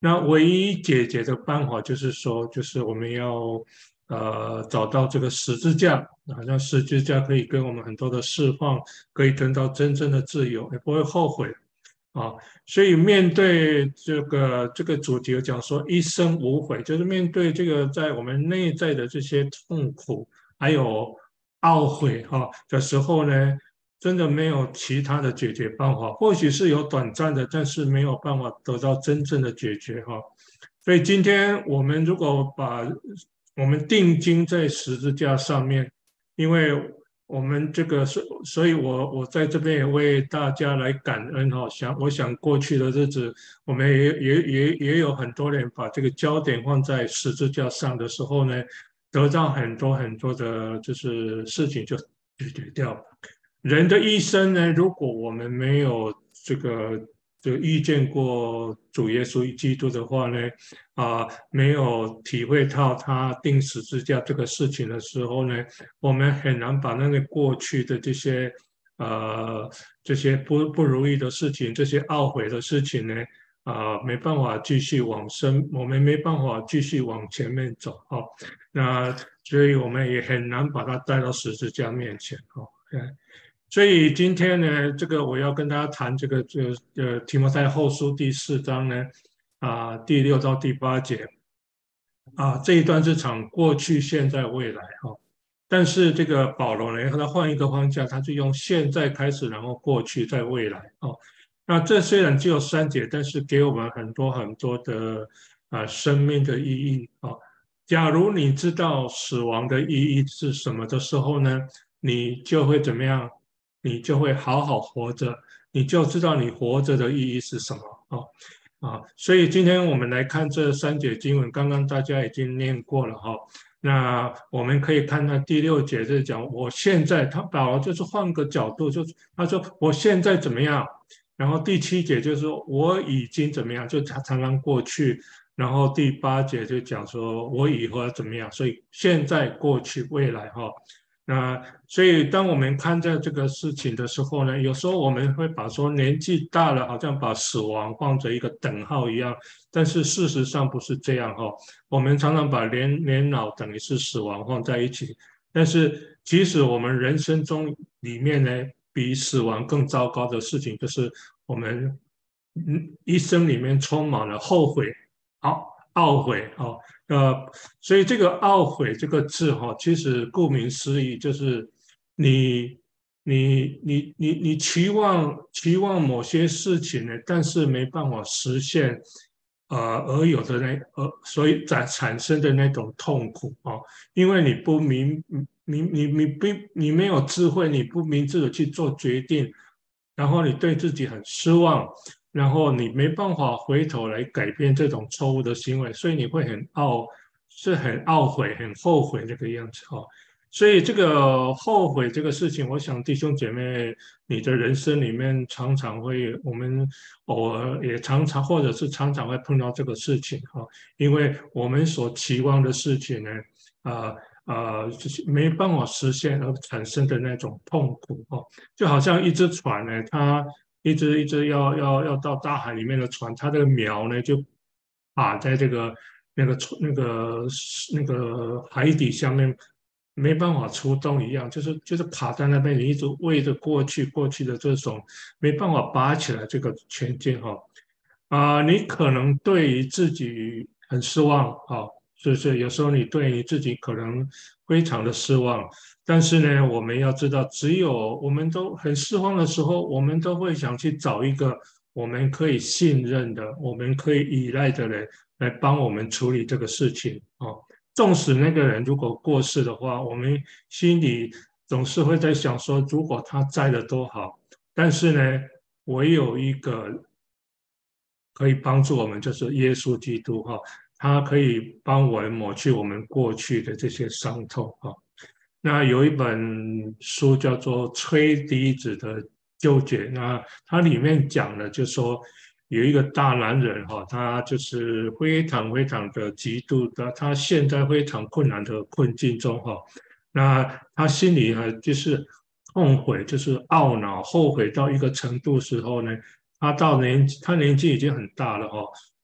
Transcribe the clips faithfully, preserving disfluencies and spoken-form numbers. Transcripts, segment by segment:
那唯一解决的办法就是说，就是我们要呃找到这个十字架，好像十字架可以给我们很多的释放，可以得到真正的自由，也不会后悔啊。所以面对这个这个主题，我讲说一生无悔，就是面对这个在我们内在的这些痛苦还有懊悔哈、的时候呢。真的没有其他的解决办法，或许是有短暂的，但是没有办法得到真正的解决哈。所以今天我们如果把我们定睛在十字架上面，因为我们这个是，所以我我在这边也为大家来感恩哈。想我想过去的日子，我们也也也也有很多人把这个焦点放在十字架上的时候呢，得到很多很多的就是事情就解决掉。人的一生呢，如果我们没有这个就遇见过主耶稣基督的话呢，啊、没有体会到他钉十字架这个事情的时候呢，我们很难把那个过去的这些呃这些不不如意的事情，这些懊悔的事情呢，啊、没办法继续往生，我们没办法继续往前面走哦。那所以我们也很难把它带到十字架面前哦。所以今天呢，这个我要跟大家谈这个这个呃提摩太后书第四章呢，啊、第六到第八节啊、这一段是讲过去、现在、未来哈、哦。但是这个保罗呢，他换一个方向，他就用现在开始，然后过去，在未来哦。那这虽然只有三节，但是给我们很多很多的啊、生命的意义哦。假如你知道死亡的意义是什么的时候呢，你就会怎么样？你就会好好活着，你就知道你活着的意义是什么哦。啊，所以今天我们来看这三节经文，刚刚大家已经念过了哈、哦。那我们可以看到第六节是讲我现在，他保罗就是换个角度，就是他说我现在怎么样，然后第七节就是说我已经怎么样，就常常常过去，然后第八节就讲说我以后要怎么样，所以现在、过去、未来哈、哦。那所以，当我们看待这个事情的时候呢，有时候我们会把说年纪大了，好像把死亡放着一个等号一样，但是事实上不是这样哈、哦。我们常常把年年老等于是死亡放在一起，但是其实我们人生中里面呢，比死亡更糟糕的事情，就是我们嗯一生里面充满了后悔、懊懊悔哦。呃，所以这个懊悔这个字哈、哦，其实顾名思义就是你你你你你期望期望某些事情呢，但是没办法实现，呃，而有的那呃，所以产产生的那种痛苦啊、哦，因为你不明你你你不你没有智慧，你不明智的去做决定，然后你对自己很失望。然后你没办法回头来改变这种错误的行为，所以你会很懊，是很懊悔、很后悔这个样子哦。所以这个后悔这个事情，我想弟兄姐妹，你的人生里面常常会，我们偶尔也常常或者是常常会碰到这个事情哈、哦，因为我们所期望的事情呢，啊、呃、啊、呃，就是没办法实现而产生的那种痛苦哦，就好像一只船呢，它一只一只要要要到大海里面的船，它这个锚呢就卡在这个那个那个那个海底下面，没办法出动一样，就是就是卡在那边，你一直喂着过去过去的这种没办法拔起来这个前进哈。啊、你可能对于自己很失望啊，是不是？有时候你对你自己可能非常的失望，但是呢，我们要知道，只有我们都很失望的时候，我们都会想去找一个我们可以信任的、我们可以依赖的人来帮我们处理这个事情哦。纵使那个人如果过世的话，我们心里总是会在想说，如果他在了多好。但是呢，唯有一个可以帮助我们，就是耶稣基督哈、他可以帮我们抹去我们过去的这些伤痛哈、那有一本书叫做《吹笛子的纠结》，那它里面讲的就说有一个大男人哈、他就是非常非常的极度的，他现在非常困难的困境中哈、那他心里呢就是痛悔，就是懊恼、后悔到一个程度时候呢，他到年他年纪已经很大了哈、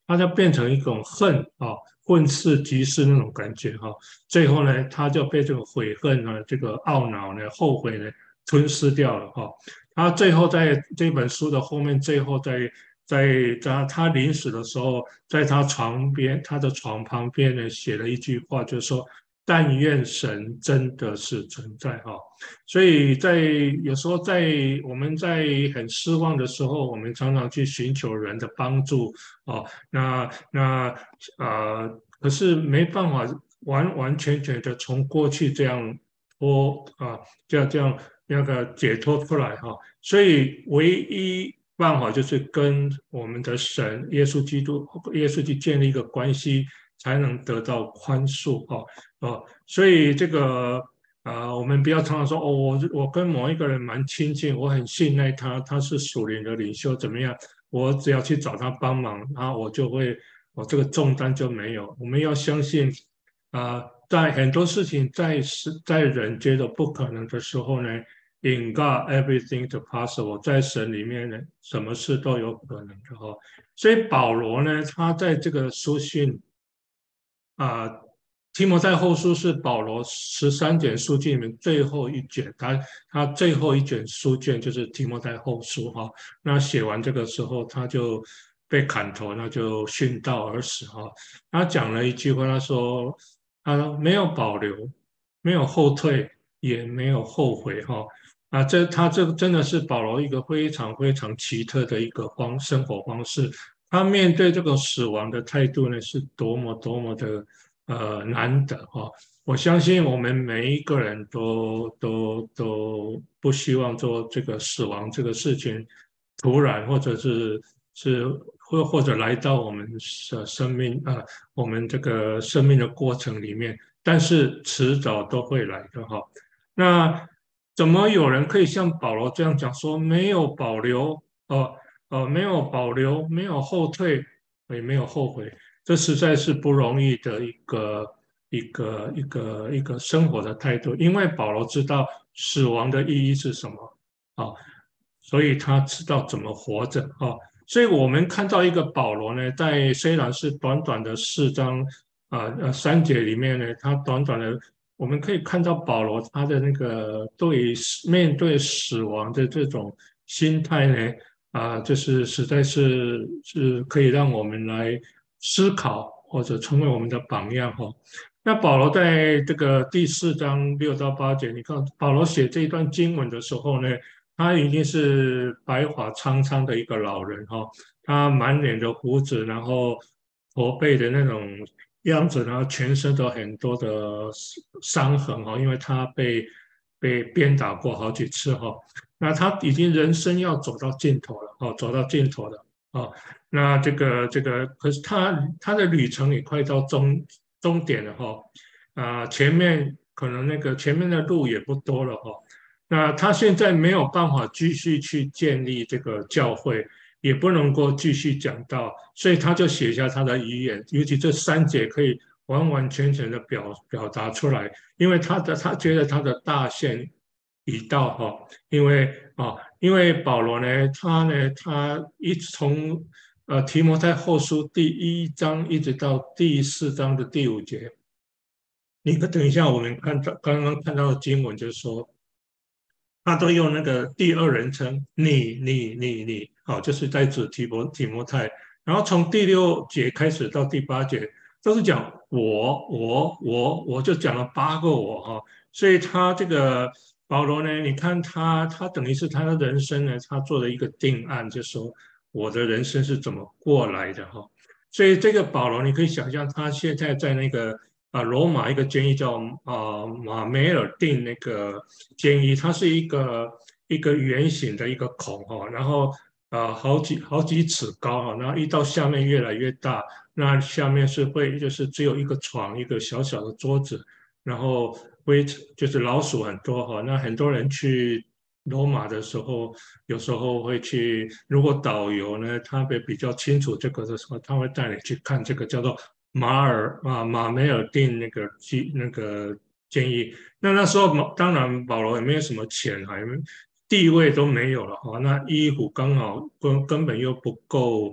他就变成一种恨啊，愤世嫉俗那种感觉哈、最后呢，他就被这个悔恨呢、这个懊恼呢、后悔呢吞噬掉了哈、他最后在这本书的后面，最后在在他他临死的时候，在他床边，他的床旁边呢写了一句话，就是说：但愿神真的是存在哈。所以在有时候在我们在很失望的时候，我们常常去寻求人的帮助哦。那那呃，可是没办法完完全全的从过去这样脱啊，这样这样那个解脱出来哈。所以唯一办法就是跟我们的神耶稣基督、耶稣去建立一个关系，才能得到宽恕哈。哦，所以这个啊、呃我们不要常常说哦，我我跟某一个人蛮亲近，我很信赖他，他是属灵的领袖，怎么样？我只要去找他帮忙，然后我就会，我这个重担就没有。我们要相信啊、呃在很多事情在是在人觉得不可能的时候呢，In God everything is possible，在神里面呢，什么事都有可能的哈。所以保罗呢，他在这个书信啊，提摩太后书是保罗十三卷书卷里面最后一卷，他他最后一卷书卷就是提摩太后书哈。那写完这个时候，他就被砍头，那就殉道而死哈。他讲了一句话，他说他没有保留，没有后退，也没有后悔哈。啊，这他这个真的是保罗一个非常非常奇特的一个方生活方式。他面对这个死亡的态度呢，是多么多么的呃难得哈、哦！我相信我们每一个人都都都不希望做这个死亡这个事情突然或者是是或或者来到我们的生命啊、呃，我们这个生命的过程里面，但是迟早都会来的哈、那怎么有人可以像保罗这样讲说没有保留？哦？呃，没有保留，没有后退，也没有后悔，这实在是不容易的一个一个一个一个生活的态度。因为保罗知道死亡的意义是什么啊，所以他知道怎么活着啊。所以我们看到一个保罗呢，在虽然是短短的四章啊呃三节里面呢，他短短的我们可以看到保罗他的那个对面对死亡的这种心态呢。啊，就是实在是是可以让我们来思考，或者成为我们的榜样哈。那保罗在这个第四章六到八节，你看保罗写这一段经文的时候呢，他已经是白发苍苍的一个老人哈，他满脸的胡子，然后驼背的那种样子，然后全身都很多的伤痕哈，因为他被被鞭打过好几次哈。那他已经人生要走到尽头了哦，走到尽头了哦。那这个这个，可是他他的旅程也快到终终点了哈。啊，前面可能那个前面的路也不多了哈。那他现在没有办法继续去建立这个教会，也不能够继续讲道，所以他就写下他的遗言，尤其这三节可以完完全全的表表达出来，因为他的他觉得他的大限已到哈。因为啊，因为保罗呢，他呢，他一直从呃提摩太后书第一章一直到第四章的第五节，你可等一下，我们看到刚刚看到的经文就是说，他都用那个第二人称你你你你，好，就是在指提摩提摩太，然后从第六节开始到第八节都是讲我我我我，就讲了八个我哈。所以他这个保罗呢，你看他他等于是他的人生呢，他做了一个定案，就说我的人生是怎么过来的哈。所以这个保罗，你可以想象他现在在那个啊罗马一个监狱叫啊马梅尔定那个监狱，它是一个一个圆形的一个孔哈，然后啊好几好几尺高哈，然后一到下面越来越大，那下面是会就是只有一个床，一个小小的桌子，然后灰就是老鼠很多哈，那很多人去罗马的时候，有时候会去，如果导游呢他会比较清楚这个的时候，他会带你去看这个叫做马尔啊马梅尔定那个基那个建议。那那时候当然保罗也没有什么钱哈，地位都没有了哈，那衣服刚好根根本又不够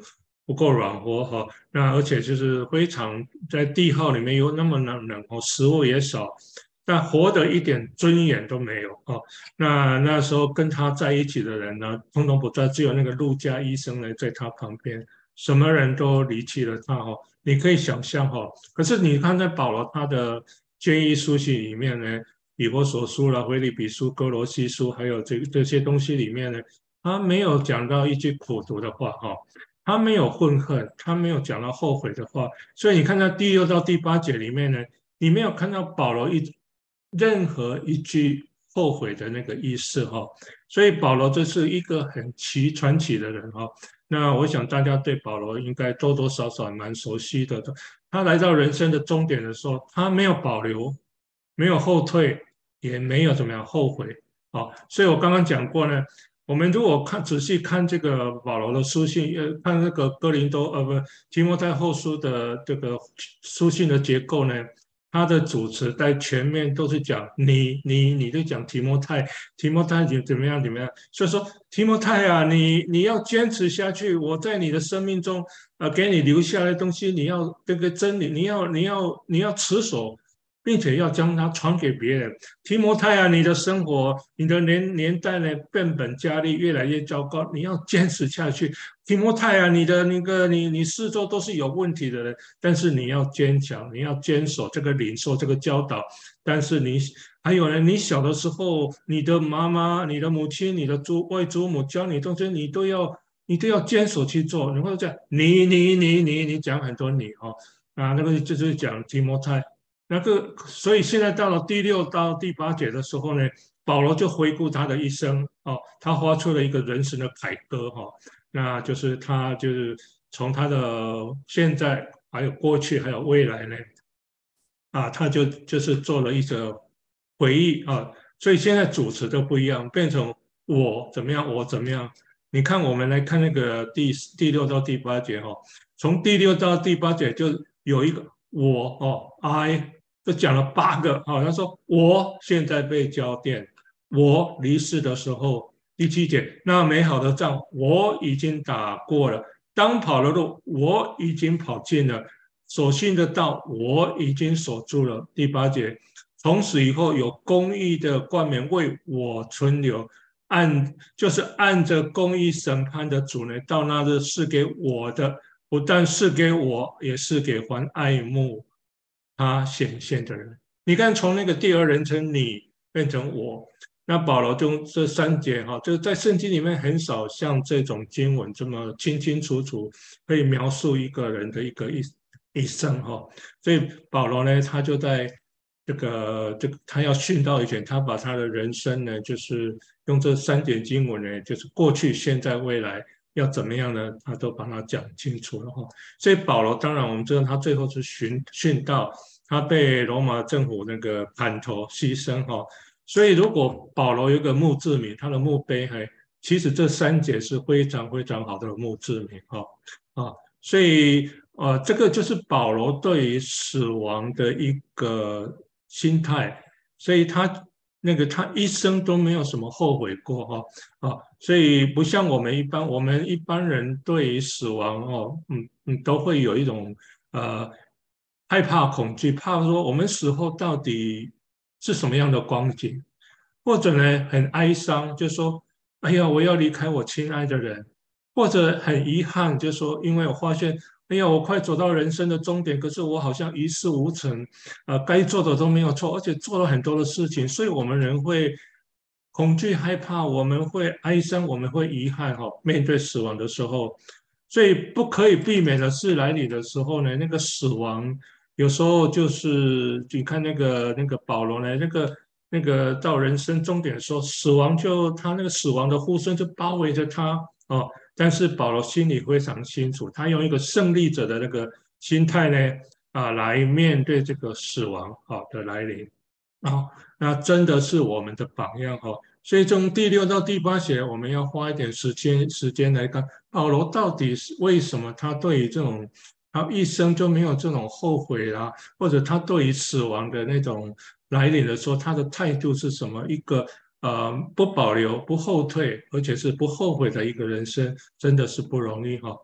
不够软和哈，那而且就是非常在地号里面又那么冷冷哦，食物也少，但活的一点尊严都没有哦。那那时候跟他在一起的人呢，通通不在，只有那个陆家医生呢在他旁边，什么人都离弃了他哦。你可以想象哈，可是你看在保罗他的建议书信里面呢，以弗所书了、腓立比书、哥罗西书，还有这这些东西里面呢，他没有讲到一句苦毒的话哈。他没有愤恨，他没有讲到后悔的话，所以你看到第六到第八节里面呢，你没有看到保罗一任何一句后悔的那个意思哈，所以保罗这是一个很奇传奇的人哈。那我想大家对保罗应该多多少少蛮熟悉的。他来到人生的终点的时候，他没有保留，没有后退，也没有怎么样后悔啊。所以我刚刚讲过呢，我们如果看仔细看这个保罗的书信，呃，看那个哥林多呃不提摩太后书的这个书信的结构呢，他的主词在前面都是讲你你你就讲提摩太，提摩太怎怎么样怎么样，所以说提摩太啊，你你要坚持下去，我在你的生命中呃给你留下来的东西，你要这个真理，你要你要你要持守。并且要将它传给别人。提摩太啊，你的生活，你的年年代呢，变本加厉，越来越糟糕，你要坚持下去。提摩太啊，你的那个你你四周都是有问题的人，但是你要坚强，你要坚守这个领受这个教导。但是你还有呢，你小的时候，你的妈妈、你的母亲、你的祖外祖母教你东西，你都要你都要坚守去做。你会讲你你你你你讲很多你哦啊，那个就是讲提摩太。那个，所以现在到了第六到第八节的时候呢，保罗就回顾他的一生哦，他发出了一个人生的凯歌哈、哦，那就是他就是从他的现在还有过去还有未来呢，啊，他就就是做了一个回忆啊，所以现在主词都不一样，变成我怎么样，我怎么样。你看，我们来看那个第第六到第八节哈、哦，从第六到第八节就有一个我哦，I。就讲了八个啊，他说我现在被交电，我离世的时候，第七节那美好的仗我已经打过了，当跑的路我已经跑尽了，所信的道我已经守住了。第八节，从此以后有公义的冠冕为我存留，按就是按着公义审判的主呢，到那日是给我的，不但是给我，也是给还爱慕他显现的人。你看，从那个第二人称你变成我，那保罗就这三节哈，就是在圣经里面很少像这种经文这么清清楚楚可以描述一个人的一个一一生哈。所以保罗呢，他就在这个这个他要殉道以前，他把他的人生呢，就是用这三节经文呢，就是过去、现在、未来要怎么样呢，他都把它讲清楚了哈。所以保罗当然我们知道他最后是殉殉道，他被罗马政府那个砍头牺牲哈。所以如果保罗有一个墓志铭，他的墓碑还其实这三节是非常非常好的墓志铭哈啊，所以呃这个就是保罗对于死亡的一个心态，所以他那个他一生都没有什么后悔过哈啊，所以不像我们一般，我们一般人对于死亡哦，嗯嗯，都会有一种呃害怕、恐惧，怕说我们死后到底是什么样的光景，或者呢很哀伤，就说哎呀，我要离开我亲爱的人，或者很遗憾，就说因为我发现。哎呀，我快走到人生的终点，可是我好像一事无成，呃，该做的都没有做，而且做了很多的事情，所以我们人会恐惧、害怕，我们会哀伤，我们会遗憾哈、哦。面对死亡的时候，所以不可以避免的是来临的时候呢，那个死亡有时候就是你看那个那个保罗呢，那个那个到人生终点的时候，死亡就他那个死亡的呼声就包围着他哦。但是保罗心里非常清楚，他用一个胜利者的那个心态呢，啊，来面对这个死亡好的来临啊，那真的是我们的榜样哈。所以从第六到第八节，我们要花一点时间时间来看保罗到底是为什么他对于这种他一生就没有这种后悔啦，或者他对于死亡的那种来临的时候，他的态度是什么？一个呃不保留、不后退，而且是不后悔的一个人生，真的是不容易哈。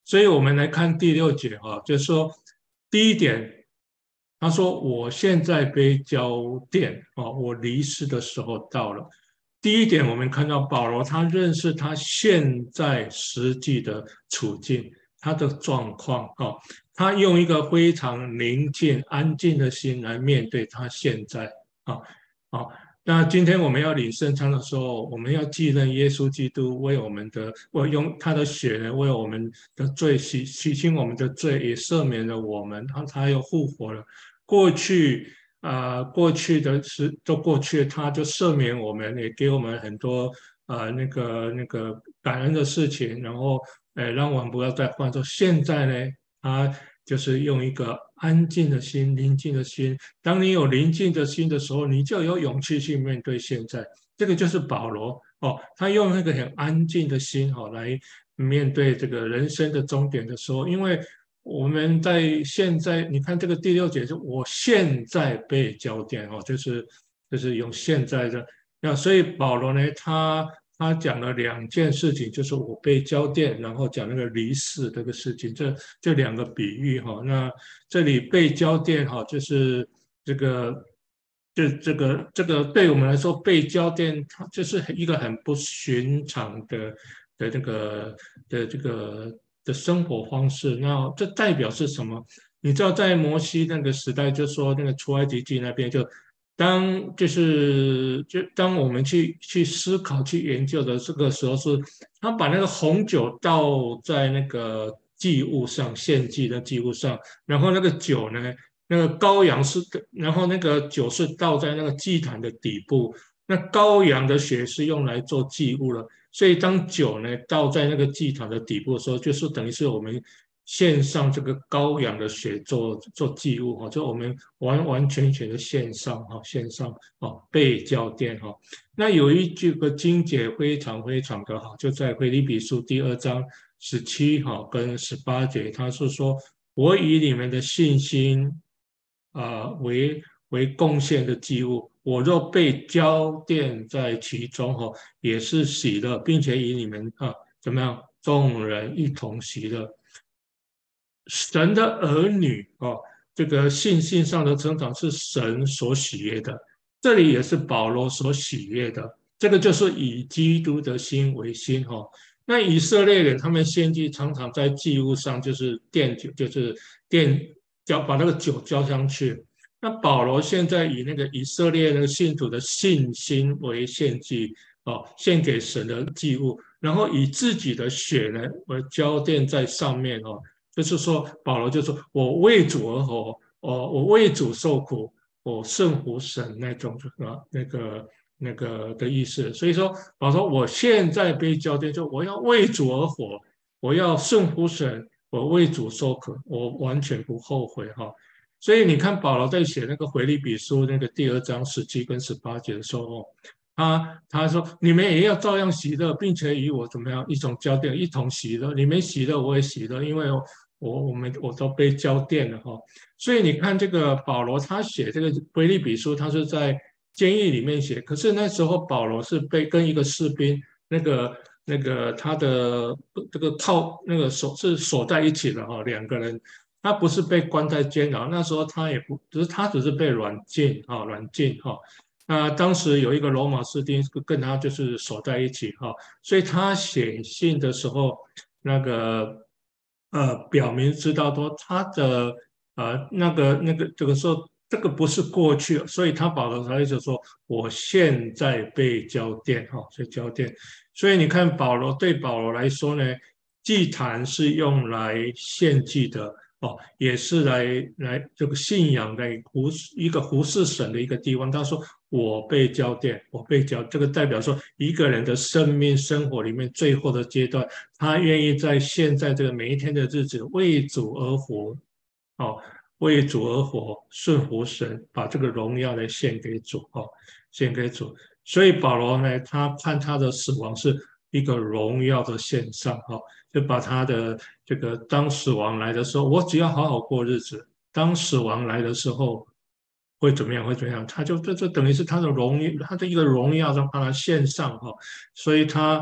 所以我们来看第六节哈，就是说第一点，他说我现在被交电啊，我离世的时候到了。第一点，我们看到保罗他认识他现在实际的处境，他的状况啊，他用一个非常宁静、安静的心来面对他现在啊啊。那今天我们要领圣餐的时候，我们要纪念耶稣基督为我们的，为用他的血呢，为我们的罪洗洗清我们的罪，也赦免了我们，他他又复活了。过去啊、呃过去的事都过去，他就赦免我们，也给我们很多啊、呃那个那个感恩的事情，然后呃让我们不要再犯错。现在呢，他就是用一个安静的心、宁静的心。当你有宁静的心的时候，你就有勇气去面对现在。这个就是保罗哦，他用那个很安静的心哦来面对这个人生的终点的时候，因为我们在现在，你看这个第六节是我现在被交电哦，就是就是用现在的那，所以保罗呢，他他讲了两件事情，就是我被交电，然后讲那个离世这个事情，这这两个比喻哈、哦。那这里被交电哈、哦，就是这个。这这个这个对我们来说，被交电，它就是一个很不寻常的的这个的这个的生活方式。那这代表是什么？你知道，在摩西那个时代，就说那个出埃及记那边，就当就是就当我们去去思考、去研究的这个时候是，他把那个红酒倒在那个祭物上，献祭的祭物上，然后那个酒呢？那个羔羊是，然后那个酒是倒在那个祭坛的底部，那羔羊的血是用来做祭物了，所以当酒呢倒在那个祭坛的底部的时候，就是等于是我们献上这个羔羊的血做做祭物哈，就我们完完全全的献上哈，献上哦被交奠哈。那有一句个经节非常非常的好，就在腓立比书第二章十七哈跟十八节，他是说我以你们的信心。啊、呃为为贡献的祭物，我若被交奠在其中，哈、哦，也是喜乐，并且与你们啊怎么样，众人一同喜乐。神的儿女哦，这个信心上的成长是神所喜悦的，这里也是保罗所喜悦的。这个就是以基督的心为心哈、哦。那以色列人他们献祭常常在祭物上就是奠酒，就是奠浇把那个酒浇上去。那保罗现在以那个以色列那个信徒的信心为献祭哦，献给神的祭物，然后以自己的血呢为浇奠在上面哦。就是说，保罗就说：“我为主而活，哦，我为主受苦，我胜乎神那种啊，那个那个的意思。”所以说，保罗说：“我现在被交奠，就我要为主而活，我要胜乎神，我为主受苦，我完全不后悔哈。”所以你看，保罗在写那个腓立比书那个第二章十七跟十八节的时候，他他说：“你们也要照样喜乐，并且与我怎么样一种交奠，一同喜乐。你们喜乐，我也喜乐，因为我我们我都被交奠了哈。所以你看，这个保罗他写这个腓立比书，他是在监狱里面写，可是那时候保罗是被跟一个士兵，那个那个他的这个套那个手是锁在一起的哈，两个人。他不是被关在监牢，那时候他也不，只是他只是被软禁啊，软禁哈。那当时有一个罗马士兵跟他就是锁在一起哈，所以他写信的时候，那个呃表明知道说他的呃那个那个这个时候这个不是过去，所以他保罗他一直说我现在被交奠哈，所以交奠，所以你看保罗对保罗来说呢，祭坛是用来献祭的。哦，也是来来这个信仰的服一个服侍神的一个地方。他说：“我被交奠，我被交。”这个代表说，一个人的生命生活里面最后的阶段，他愿意在现在这个每一天的日子为主而活，哦，为主而活，顺服神，把这个荣耀来献给主，哦，献给主。所以保罗呢，他看他的死亡是一个荣耀的献上，哈、哦，就把他的这个当死亡来的时候，我只要好好过日子；当死亡来的时候，会怎么样？会怎么样？他就这这等于是他的荣誉，他的一个荣耀让他献上哈，所以他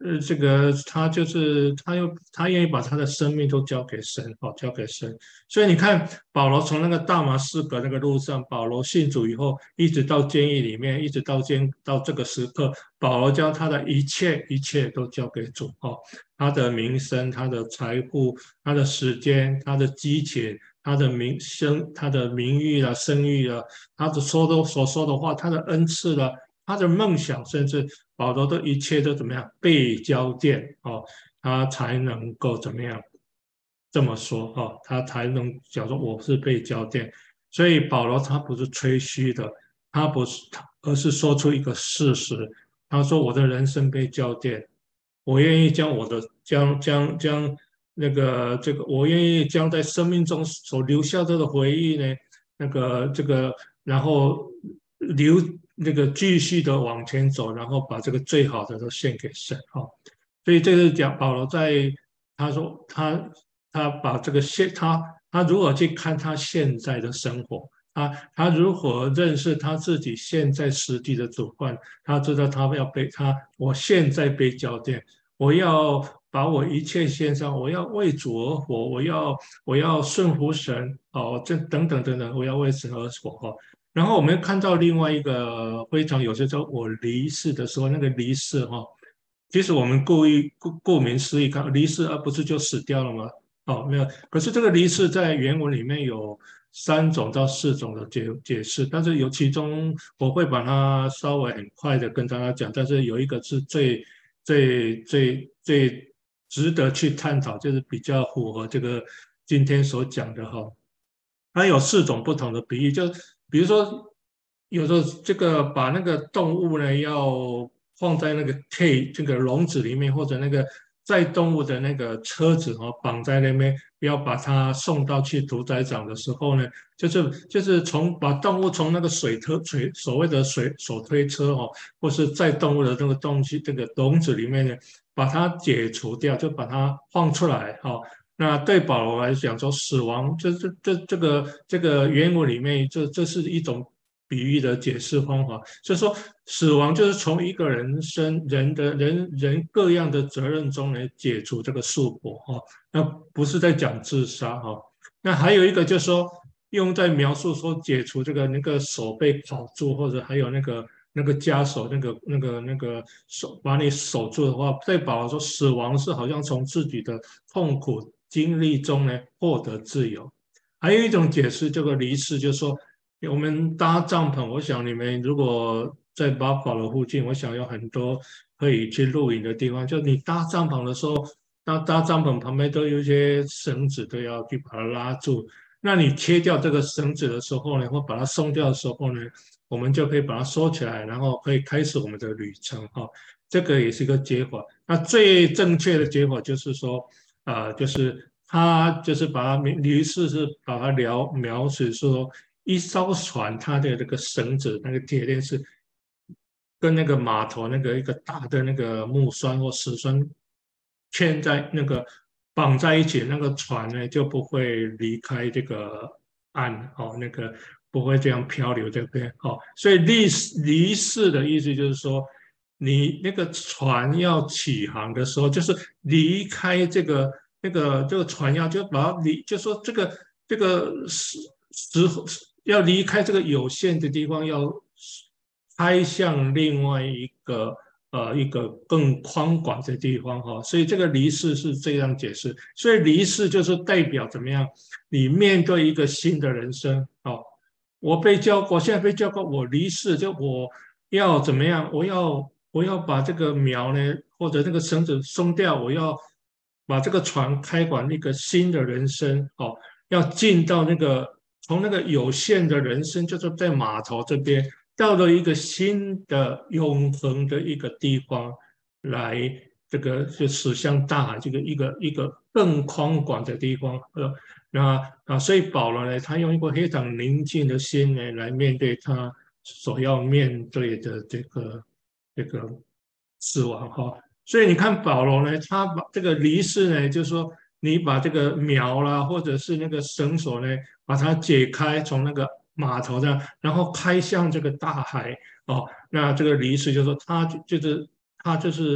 呃，这个他就是他又他愿意把他的生命都交给神，哦，交给神。所以你看，保罗从那个大马士革那个路上，保罗信主以后，一直到监狱里面，一直到监到这个时刻，保罗将他的一切一切都交给主，哦，他的名声、他的财富、他的时间、他的激情、他的名声、他的名誉啊、声誉啊，他的说的所说的话，他的恩赐了。他的梦想，甚至保罗的一切都怎么样被交奠哦，他才能够怎么样这么说哦，他才能讲说我是被交奠。所以保罗他不是吹嘘的，他不是，而是说出一个事实。他说我的人生被交奠，我愿意将我的将将将那个这个，我愿意将在生命中所留下这个回忆呢，那个这个，然后留那个继续的往前走，然后把这个最好的都献给神哦。所以这个讲保罗在他说他他把这个现他他如何去看他现在的生活，他他如何认识他自己现在实际的主观，他知道他要被他我现在被交奠，我要把我一切献上，我要为主而活，我要我要顺服神哦，这等等等等，我要为神而活哈。然后我们看到另外一个非常有些时候，我离世的时候，那个离世哈，其实我们故意顾顾名思义看离世，而不是就死掉了吗？哦，没有。可是这个离世在原文里面有三种到四种的解解释，但是有其中我会把它稍微很快的跟大家讲，但是有一个是最最最最值得去探讨，就是比较符合这个今天所讲的哈。它有四种不同的比喻，就比如说，有时候这个把那个动物呢，要放在那个 K 这个笼子里面，或者那个载动物的那个车子哦，绑在那边，要把它送到去屠宰场的时候呢，就是就是从把动物从那个水推水所谓的水手推车哦，或是载动物的那个东西这个笼子里面呢，把它解除掉，就把它放出来哦。那对保罗来讲说，死亡这这这这个这个原文里面，这这是一种比喻的解释方法，就是说死亡就是从一个人生人的人人各样的责任中来解除这个束缚哈，那不是在讲自杀哈。那还有一个就是说，用在描述说解除这个那个手被铐住，或者还有那个。那个枷锁，那个、那个、那个手把你守住的话，对保罗说，死亡是好像从自己的痛苦经历中呢获得自由。还有一种解释，这个离世，就是说我们搭帐篷，我想你们如果在巴法罗附近，我想有很多可以去露营的地方。就你搭帐篷的时候，搭搭帐篷旁边都有一些绳子，都要去把它拉住。那你切掉这个绳子的时候呢，或把它松掉的时候呢，我们就可以把它收起来，然后可以开始我们的旅程哈。这个也是一个解法。那最正确的解法就是说，啊、就是他就是把它于是是把它描描述说，一艘船它的这个绳子那个铁链是跟那个码头那个一个大的那个木栓或石栓嵌在那个绑在一起，那个船呢就不会离开这个岸哦，那个不会这样漂流这边哦。所以离离世的意思就是说，你那个船要起航的时候，就是离开这个那个这个船要就把它离，就说这个这个时时要离开这个有限的地方，要开向另外一个呃一个更宽广的地方哈、哦，所以这个离世是这样解释，所以离世就是代表怎么样，你面对一个新的人生哦，我被教过，现在被教过，我离世就我要怎么样，我要我要把这个苗呢或者那个绳子松掉，我要把这个船开往一个新的人生哦，要进到那个从那个有限的人生，就是在码头这边。到了一个新的永恒的一个地方来，这个就驶向大海，这个一个一个更宽广的地方。呃，那啊，所以保罗呢，他用一个非常宁静的心呢，来面对他所要面对的这个这个死亡哈。所以你看保罗呢，他把这个离世呢，就是说你把这个苗啦，或者是那个绳索呢，把它解开，从那个码头上，然后开向这个大海哦。那这个离世就是说他就是他就是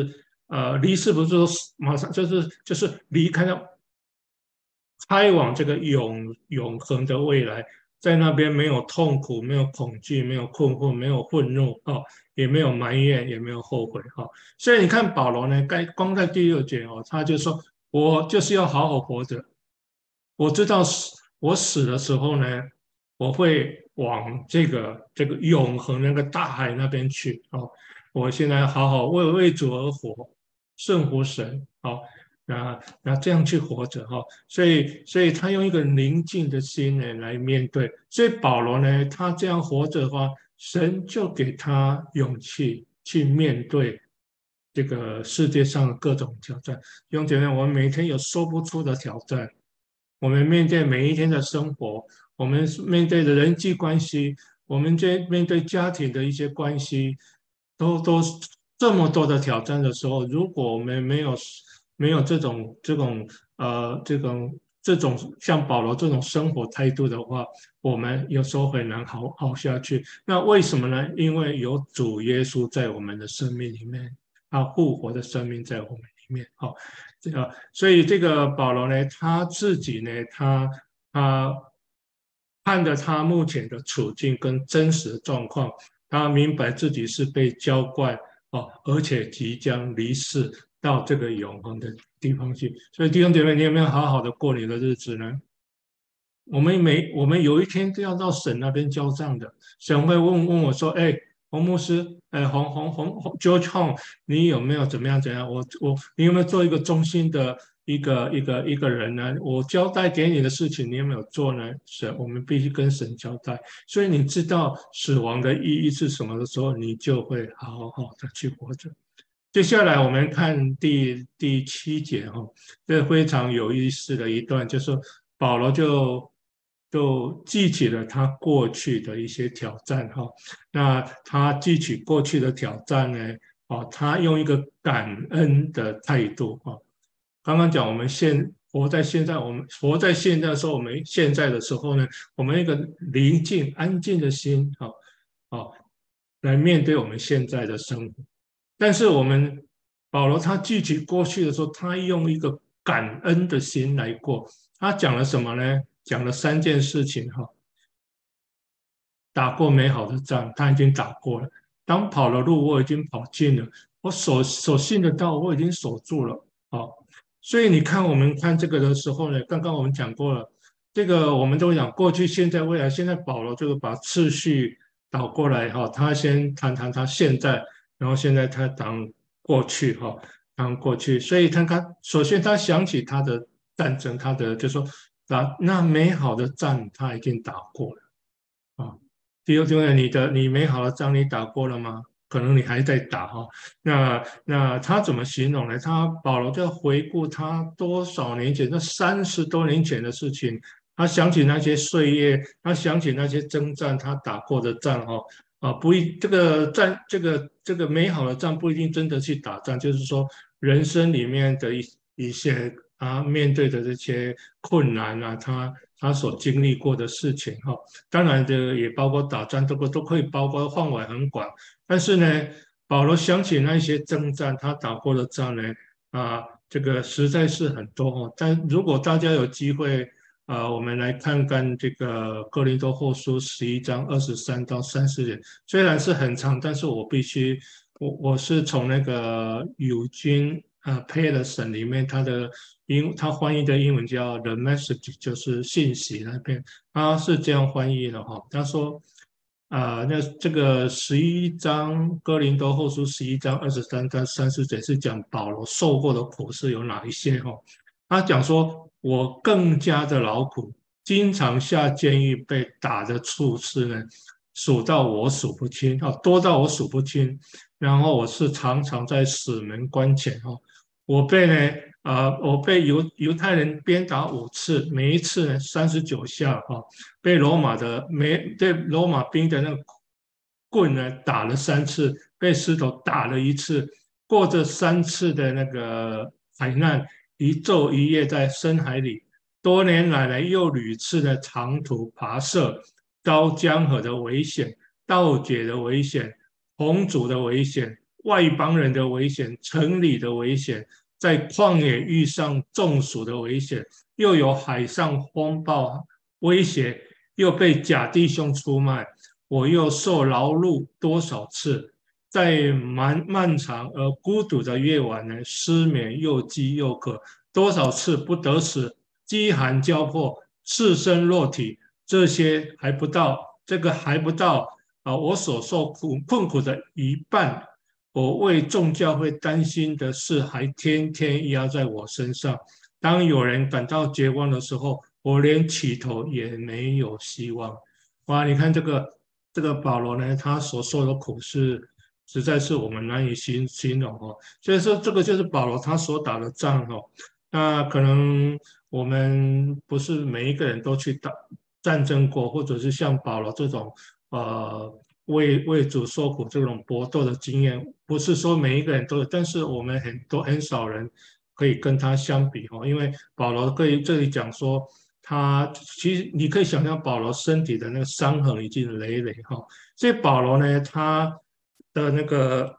呃离世不是说马上就是就是离开了，开往这个永永恒的未来，在那边没有痛苦，没有恐惧，没有困惑，没有愤怒哦，也没有埋怨，也没有后悔哈、哦。所以你看保罗呢，该光在第六节哦，他就说我就是要好好活着，我知道死我死的时候呢，我会往这个这个永恒那个大海那边去哦。我现在好好为为主而活，顺服神，好、那那这样去活着哈、所以所以他用一个宁静的心呢来面对。所以保罗呢，他这样活着的话，神就给他勇气去面对这个世界上的各种挑战。弟兄姐妹，我们每天有说不出的挑战。我们面对每一天的生活，我们面对的人际关系，我们这面对家庭的一些关系，都都是这么多的挑战的时候，如果我们没有没有这种这种呃这种这种像保罗这种生活态度的话，我们有时候很难好好下去。那为什么呢？因为有主耶稣在我们的生命里面，他复活的生命在我们里面，好、这个，所以这个保罗呢，他自己呢，他他看着他目前的处境跟真实的状况，他明白自己是被浇灌哦，而且即将离世到这个永恒的地方去。所以弟兄姐妹，你有没有好好的过你的日子呢？我们每我们有一天都要到神那边交账的，神会问问我说：“哎，洪牧师，哎，洪洪洪洪 George Hong，你有没有怎么样怎样？我我你有没有做一个忠心的一个一个一个人呢？我交代给你的事情，你有没有做呢？神，我们必须跟神交代。所以你知道死亡的意义是什么的时候，你就会好好的去活着。接下来我们看第第七节哈、哦，这非常有意思的一段，就是保罗就就记起了他过去的一些挑战哈、哦。那他记起过去的挑战呢，哦，他用一个感恩的态度哈、哦。刚刚讲我们现活在现在，我们活在现在的时候，我们现在的时候呢，我们一个宁静安静的心，好、哦，哦，来面对我们现在的生活。但是我们保罗他记起过去的时候，他用一个感恩的心来过。他讲了什么呢？讲了三件事情哈。打过美好的仗，他已经打过了。当跑的路我已经跑尽了，我所所信的道我已经守住了。好，所以你看我们看这个的时候呢，刚刚我们讲过了，这个我们都讲过去、现在、未来。现在保罗这个把次序倒过来哈，他先谈谈他现在，然后现在他谈过去哈，谈过去。所以他他首先他想起他的战争，他的就说打那美好的战他已经打过了啊。弟兄姐妹，你的你美好的仗你打过了吗？可能你还在打哈。那那他怎么形容呢？他保罗在回顾他多少年前，这三十多年前的事情，他想起那些岁月，他想起那些征战，他打过的仗哈。啊，不一这个战这个这个美好的仗不一定真的去打仗，就是说人生里面的一一些啊面对的这些困难啊，他他所经历过的事情哈。当然的也包括打仗，这个都可以包括范围很广。但是呢，保罗想起那些征战，他打过的仗呢，啊，这个实在是很多哦。但如果大家有机会，啊，我们来看看这个哥林多后书十一章二十三到三十节，虽然是很长，但是我必须，我我是从那个友军啊 Peterson 里面他的英他翻译的英文叫 The Message，就是信息那边。他是这样翻译的哈，他说，啊、那这个十一章哥林多后书十一章二十三到三十节是讲保罗受过的苦是有哪一些哈？他讲说，我更加的劳苦，经常下监狱被打的处事呢，数到我数不清，哦，多到我数不清。然后我是常常在死门关前哦，我被呢。啊、我被犹犹太人鞭打五次，每一次呢三十九下哈、被罗马的每被罗马兵的那个棍呢打了三次，被石头打了一次，过这三次的那个海难，一昼一夜在深海里，多年来呢又屡次的长途跋涉，遭江河的危险、盗劫的危险、红族的危险、 外邦人的危险、城里的危险，在旷野遇上中暑的危险，又有海上风暴威胁，又被假弟兄出卖，我又受劳碌多少次，在漫漫长而孤独的夜晚呢，失眠又饥又渴，多少次不得食，饥寒交迫，赤身裸体，这些还不到，这个还不到啊！我所受苦困苦的一半，我为众教会担心的事还天天压在我身上。当有人感到绝望的时候，我连起头也没有希望。哇，你看这个这个保罗呢，他所受的苦是实在是我们难以形形容哦。所以说，这个就是保罗他所打的仗哦。那可能我们不是每一个人都去打战争过，或者是像保罗这种呃为为主受苦这种搏斗的经验，不是说每一个人都有，但是我们很多很少人可以跟他相比哦。因为保罗可以这里讲说，他其实你可以想象保罗身体的那个伤痕已经累累哈、哦，所以保罗呢，他的那个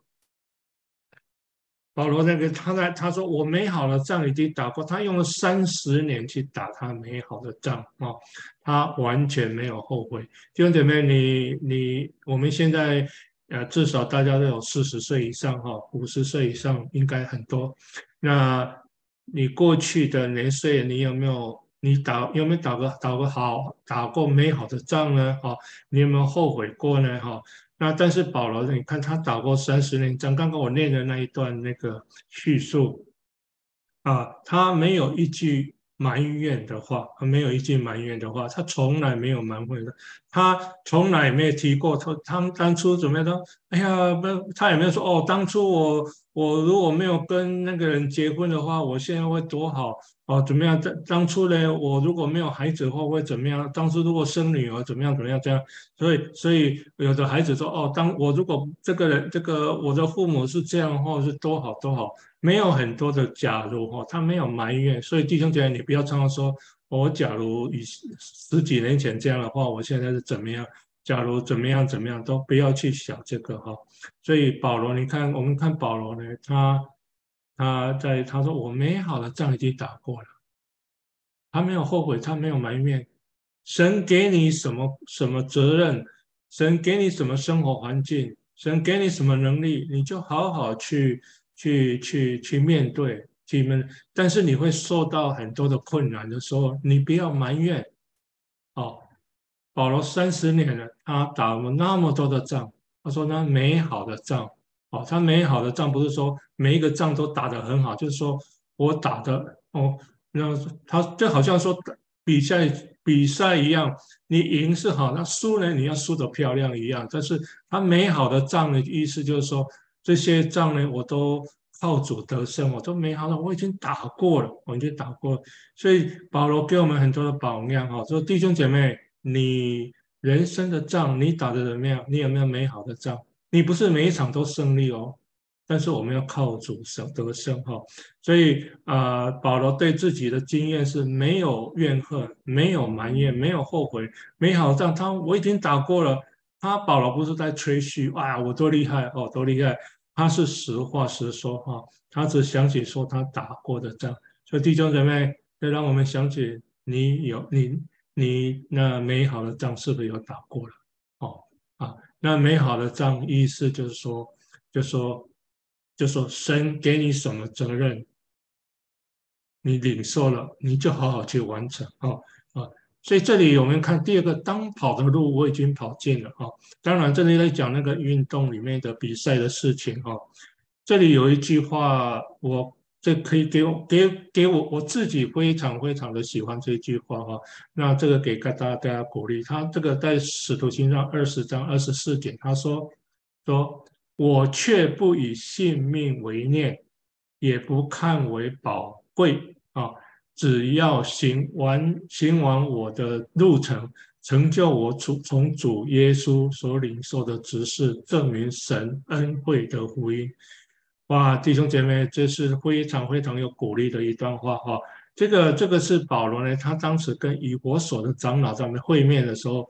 保罗那个他在他说我美好的仗已经打过，他用了三十年去打他美好的仗啊、哦，他完全没有后悔。弟兄姐妹，你你我们现在呃至少大家都有四十岁以上哈，五十岁以上应该很多。那你过去的年岁，你有没有你打有没有打过打过好打过美好的仗呢？哈，你有没有后悔过呢？哈，那但是保罗，你看他打过三十年仗，刚刚我念的那一段那个叙述啊，他没有一句埋怨的话，他没有一句埋怨的话，他从来没有埋怨的，他从来没有提过他他们当初怎么样的，哎呀，不，他也没有说哦，当初我我如果没有跟那个人结婚的话，我现在会多好哦，怎么样？当当初呢，我如果没有孩子的话会怎么样？当初如果生女儿怎么样怎么样这样？所以所以有的孩子说哦，当我如果这个人这个我的父母是这样的话，是多好多好。没有很多的假如哈，他没有埋怨，所以弟兄姐妹，你不要常常说，我假如以十几年前这样的话，我现在是怎么样？假如怎么样怎么样，都不要去想这个哈。所以保罗，你看，我们看保罗呢，他他在他说我美好的仗已经打过了，他没有后悔，他没有埋怨。神给你什么什么责任，神给你什么生活环境，神给你什么能力，你就好好去去去去面对，去面。但是你会受到很多的困难的时候，你不要埋怨。哦，保罗三十年了，他打了那么多的仗，他说那美好的仗，哦，他美好的仗不是说每一个仗都打得很好，就是说我打的哦，那他就好像说比赛比赛一样，你赢是好，那输呢你要输得漂亮一样。但是他美好的仗的意思就是说，这些仗呢我都靠主得胜，我都美好了，我已经打过了，我已经打过了。所以保罗给我们很多的榜样哈，说弟兄姐妹，你人生的仗你打得怎么样？你有没有美好的仗？你不是每一场都胜利哦，但是我们要靠主胜得胜哈。所以啊、呃保罗对自己的经验是没有怨恨，没有埋怨，没有后悔，美好仗他我已经打过了。他保罗不是在吹嘘，哇，我多厉害哦，多厉害。他是实话实说哈，他只想起说他打过的仗。所以弟兄姐妹，这让我们想起你有你你那美好的仗是不是有打过了？哦啊，那美好的仗意思就是说，就说就说神给你什么责任，你领受了，你就好好去完成哦啊。所以这里我们看第二个，当跑的路我已经跑尽了哦。当然，这里在讲那个运动里面的比赛的事情哦。这里有一句话，我这可以给我给给我我自己非常非常的喜欢这句话哈、那这个给大家大家鼓励，他这个在使徒行传二十章二十四节，他说说我却不以性命为念，也不看为宝贵啊，只要行完行完我的路程，成就我主从主耶稣所领受的指示，证明神恩惠的福音。哇，弟兄姐妹，这是非常非常有鼓励的一段话哈。这个这个是保罗呢，他当时跟以弗所的长老在那边会面的时候，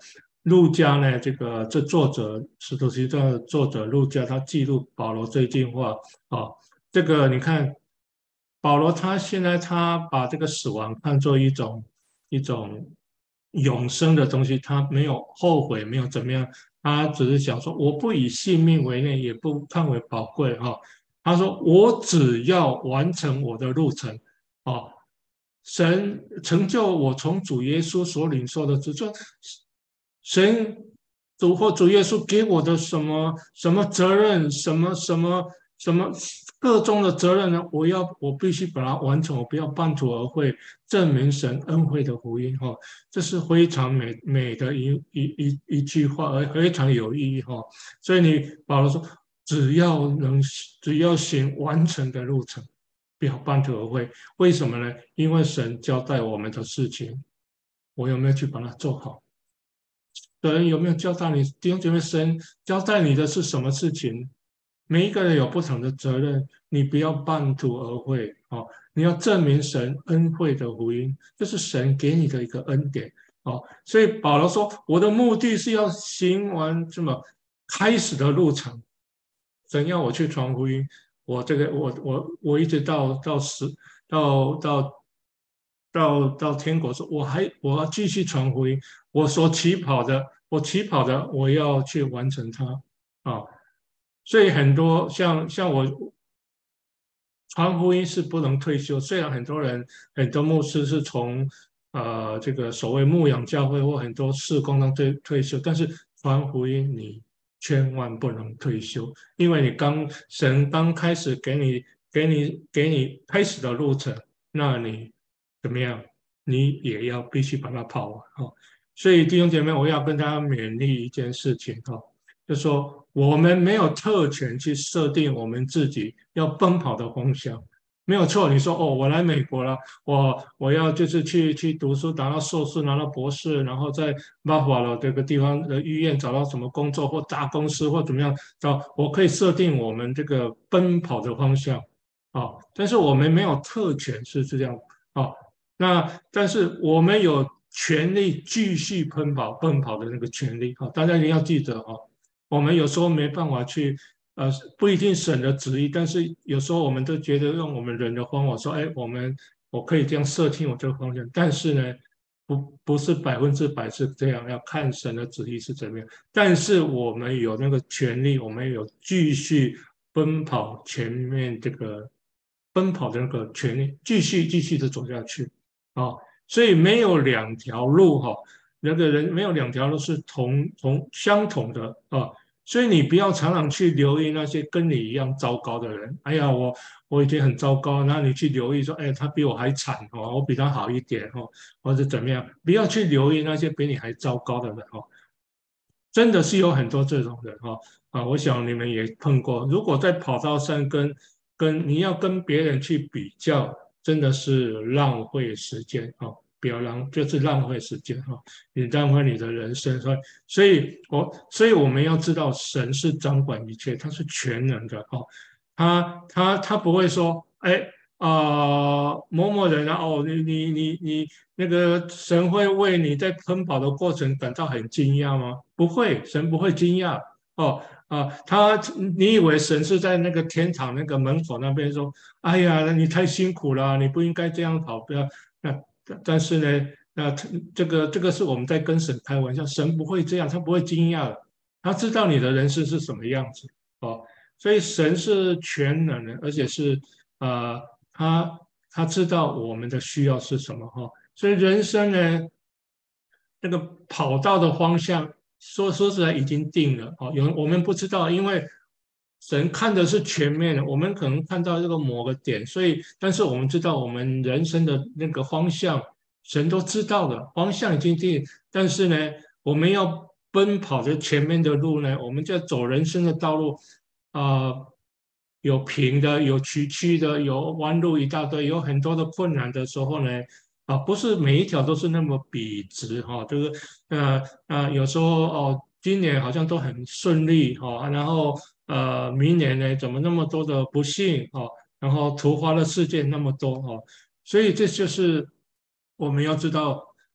路加呢，这个这作者使徒行传的作者路加，他记录保罗这一句话啊，这个你看，保罗他现在他把这个死亡看作一种一种永生的东西，他没有后悔，没有怎么样，他只是想说，我不以性命为念，也不看为宝贵哈、他说，我只要完成我的路程，哦，神成就我从主耶稣所领受的职就神主或主耶稣给我的什么什么责任，什么什么什么各种的责任呢？我要我必须把它完成，我不要半途而废，证明神恩惠的福音哈、哦，这是非常美美的一一一一句话，而非常有意义哈、哦。所以你保罗说，只要能只要行完成的路程，不要半途而废。为什么呢？因为神交代我们的事情，我有没有去把它做好？神有没有交代你？弟兄姐妹，神交代你的是什么事情？每一个人有不同的责任，你不要半途而废哦。你要证明神恩惠的福音，这是神给你的一个恩典哦。所以保罗说，我的目的是要行完这么开始的路程。神要我去传福音，我这个我我我一直到到十到到到到天国说，我还我要继续传福音，我所起跑的，我起跑的，我要去完成它啊。所以很多像像我传福音是不能退休，虽然很多人很多牧师是从呃这个所谓牧养教会或很多事工上退退休，但是传福音你千万不能退休，因为你刚神刚开始给你给你给你开始的路程，那你怎么样，你也要必须把它跑完哈、哦。所以弟兄姐妹，我要跟大家勉励一件事情哈、哦。就说我们没有特权去设定我们自己要奔跑的方向，没有错。你说哦，我来美国了，我我要就是去去读书，拿到硕士，拿到博士，然后在巴法罗这个地方的医院找到什么工作或大公司或怎么样，找我可以设定我们这个奔跑的方向啊。但是我们没有特权是这样啊。那但是我们有权利继续奔跑奔跑的那个权利啊，大家一定要记得啊。我们有时候没办法去，呃，不一定神的旨意，但是有时候我们都觉得用我们人的方法说，哎，我们我可以这样设定我这个方向，但是呢，不不是百分之百是这样，要看神的旨意是怎么样。但是我们有那个权利，我们有继续奔跑前面这个奔跑的那个权利，继续继续的走下去啊。所以没有两条路哈、那个人没有两条路是同同相同的啊，所以你不要常常去留意那些跟你一样糟糕的人。哎呀，我我已经很糟糕，那你去留意说，哎，他比我还惨哦，我比他好一点哦，或者怎么样？不要去留意那些比你还糟糕的人哦。真的是有很多这种人哈啊，我想你们也碰过。如果在跑道上跟跟你要跟别人去比较，真的是浪费时间啊，不要浪，就是浪费时间哈，你浪费你的人生。所以，所以我所以我们要知道，神是掌管一切，他是全能的哈，他他他不会说，哎。啊、某某人啊，哦，你你你你那个神会为你在奔跑的过程感到很惊讶吗？不会，神不会惊讶哦。啊，他你以为神是在那个天堂那个门口那边说，哎呀，你太辛苦了，你不应该这样跑，不要那。但是呢，那这个这个是我们在跟神开玩笑，神不会这样，他不会惊讶的，他知道你的人生是什么样子哦。所以神是全能的，而且是呃。他他知道我们的需要是什么哈，所以人生呢，那个跑道的方向说说实在已经定了哦，有我们不知道，因为神看的是全面的，我们可能看到这个某个点，所以但是我们知道我们人生的那个方向，神都知道了，方向已经定，但是呢，我们要奔跑的前面的路呢，我们在走人生的道路啊。呃有平的，有崎岖的，有弯路一大堆，有很多的困难的时候呢，啊，不是每一条都是那么笔直哈、就是呃呃，有时候哦，今年好像都很顺利哈、然后呃，明年呢怎么那么多的不幸哦，然后突发的事件那么多哦，所以这就是我们要知道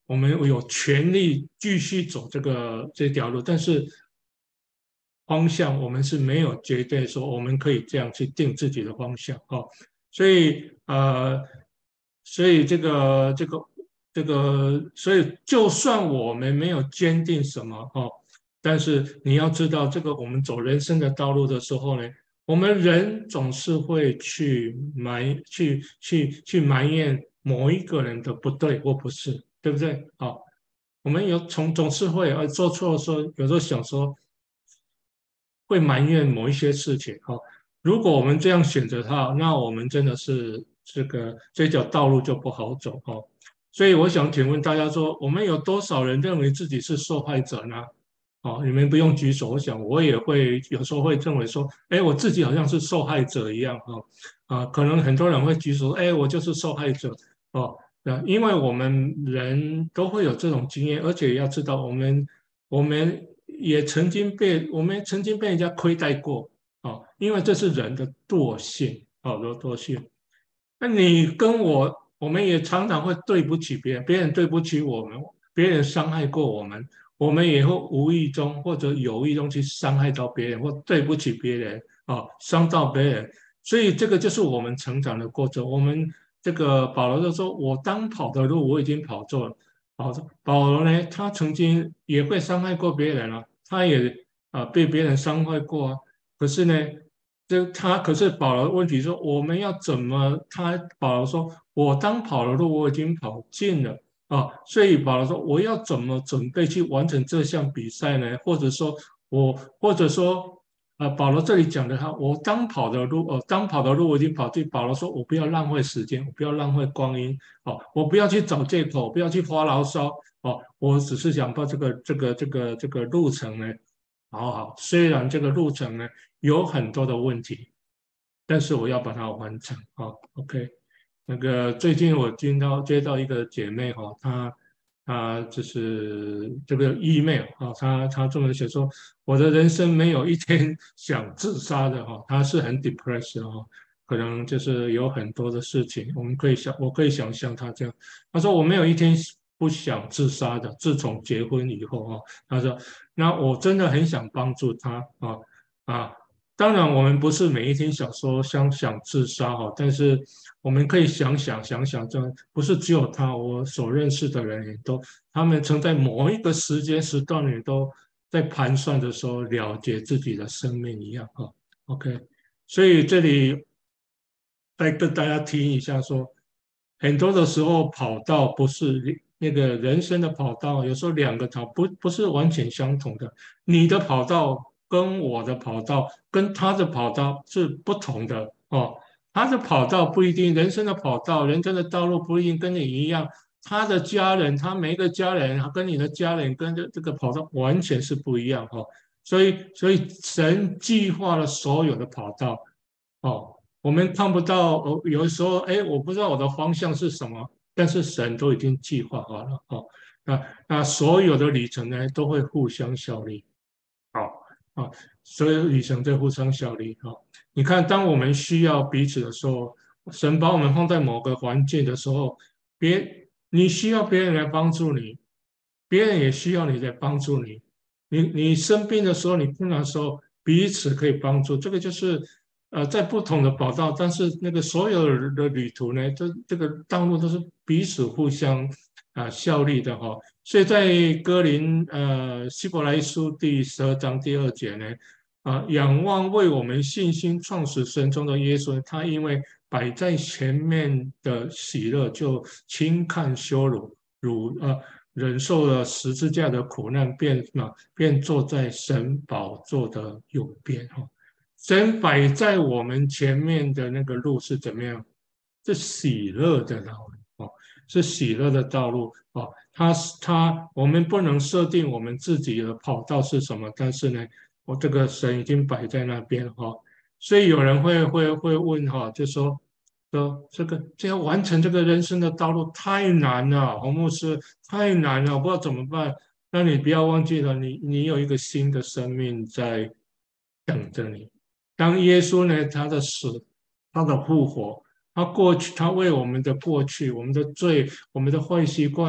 我们有权利继续走这个这条路，但是方向我们是没有绝对说我们可以这样去定自己的方向哦。所以呃，所以这个这个这个，所以就算我们没有坚定什么哦，但是你要知道，这个我们走人生的道路的时候呢，我们人总是会去埋去去去埋怨某一个人的不对或不是，对不对？好，我们有从总是会呃做错的时候，有时候想说会埋怨某一些事情。好，如果我们这样选择它，那我们真的是这个这条道路就不好走哦。所以我想请问大家说，我们有多少人认为自己是受害者呢？哦，你们不用举手，我想我也会有时候会认为说，哎，我自己好像是受害者一样哦。啊，可能很多人会举手说，哎，我就是受害者哦。那因为我们人都会有这种经验，而且要知道，我们我们也曾经被我们曾经被人家亏待过哦，因为这是人的惰性，哦，的惰性。那你跟我，我们也常常会对不起别人，别人对不起我们，别人伤害过我们，我们也会无意中或者有意中去伤害到别人，或对不起别人啊，伤到别人。所以这个就是我们成长的过程。我们这个保罗就说：“我当跑的路我已经跑错了。”保保罗呢，他曾经也会伤害过别人啊，他也啊被别人伤害过啊。可是呢，这他可是保罗的问题说，我们要怎么？他保罗说，我当跑的路我已经跑尽了啊，所以保罗说，我要怎么准备去完成这项比赛呢？或者说我，或者说，啊，保罗这里讲的他，我当跑的路，呃，当跑的路我已经跑尽。保罗说，我不要浪费时间，我不要浪费光阴，哦，我不要去找借口，不要去发牢骚，哦，我只是想把这个这个这个这个路程呢，好好，虽然这个路程呢。有很多的问题，但是我要把它完成啊。OK，那个最近我听到接到一个姐妹哈、她她就是这个 email 啊，她她这么写说，我的人生没有一天想自杀的哈、她是很 depressed 哈、可能就是有很多的事情，我们可以想，我可以想象她这样，她说我没有一天不想自杀的，自从结婚以后啊，她说那我真的很想帮助她啊啊。当然，我们不是每一天想说想想自杀哈，但是我们可以想想想想，这不是只有他，我所认识的人也都，他们曾在某一个时间时段里都在盘算的时候了结自己的生命一样哈。OK，所以这里再跟大家提一下说，很多的时候跑道不是那个人生的跑道，有时候两个跑不不是完全相同的。你的跑道跟我的跑道跟他的跑道是不同的哦。他的跑道不一定，人生的跑道，人生的道路不一定跟你一样。他的家人，他每一个家人跟你的家人跟这这个跑道完全是不一样哦。所以，所以神计划了所有的跑道哦。我们看不到，哦，有的时候，哎，我不知道我的方向是什么，但是神都已经计划好了哦。那那所有的旅程呢，都会互相效力。好啊，所有旅程在互相效力。好，你看，当我们需要彼此的时候，神把我们放在某个环境的时候，别你需要别人来帮助你，别人也需要你来帮助你。你你生病的时候，你困难的时候，彼此可以帮助。这个就是呃，在不同的跑道，但是那个所有的旅途呢，这这个道路都是彼此互相啊、效力的哈、所以在哥林呃希伯来书第十二章第二节呢，啊，仰望为我们信心创始神中的耶稣，他因为摆在前面的喜乐，就轻看羞辱，辱呃忍受了十字架的苦难，便嘛便坐在神宝座的右边哈。神摆在我们前面的那个路是怎么样？是喜乐的道路哦，是喜乐的道路哦。它是它，我们不能设定我们自己的跑道是什么，但是呢，我这个神已经摆在那边哈、哦。所以有人会会会问哈、就说说这个这要完成这个人生的道路太难了，洪牧师太难了，我不知道怎么办。那你不要忘记了，你你有一个新的生命在等着你。当耶稣呢，他的死，他的复活，他过去，他为我们的过去、我们的罪、我们的坏习惯，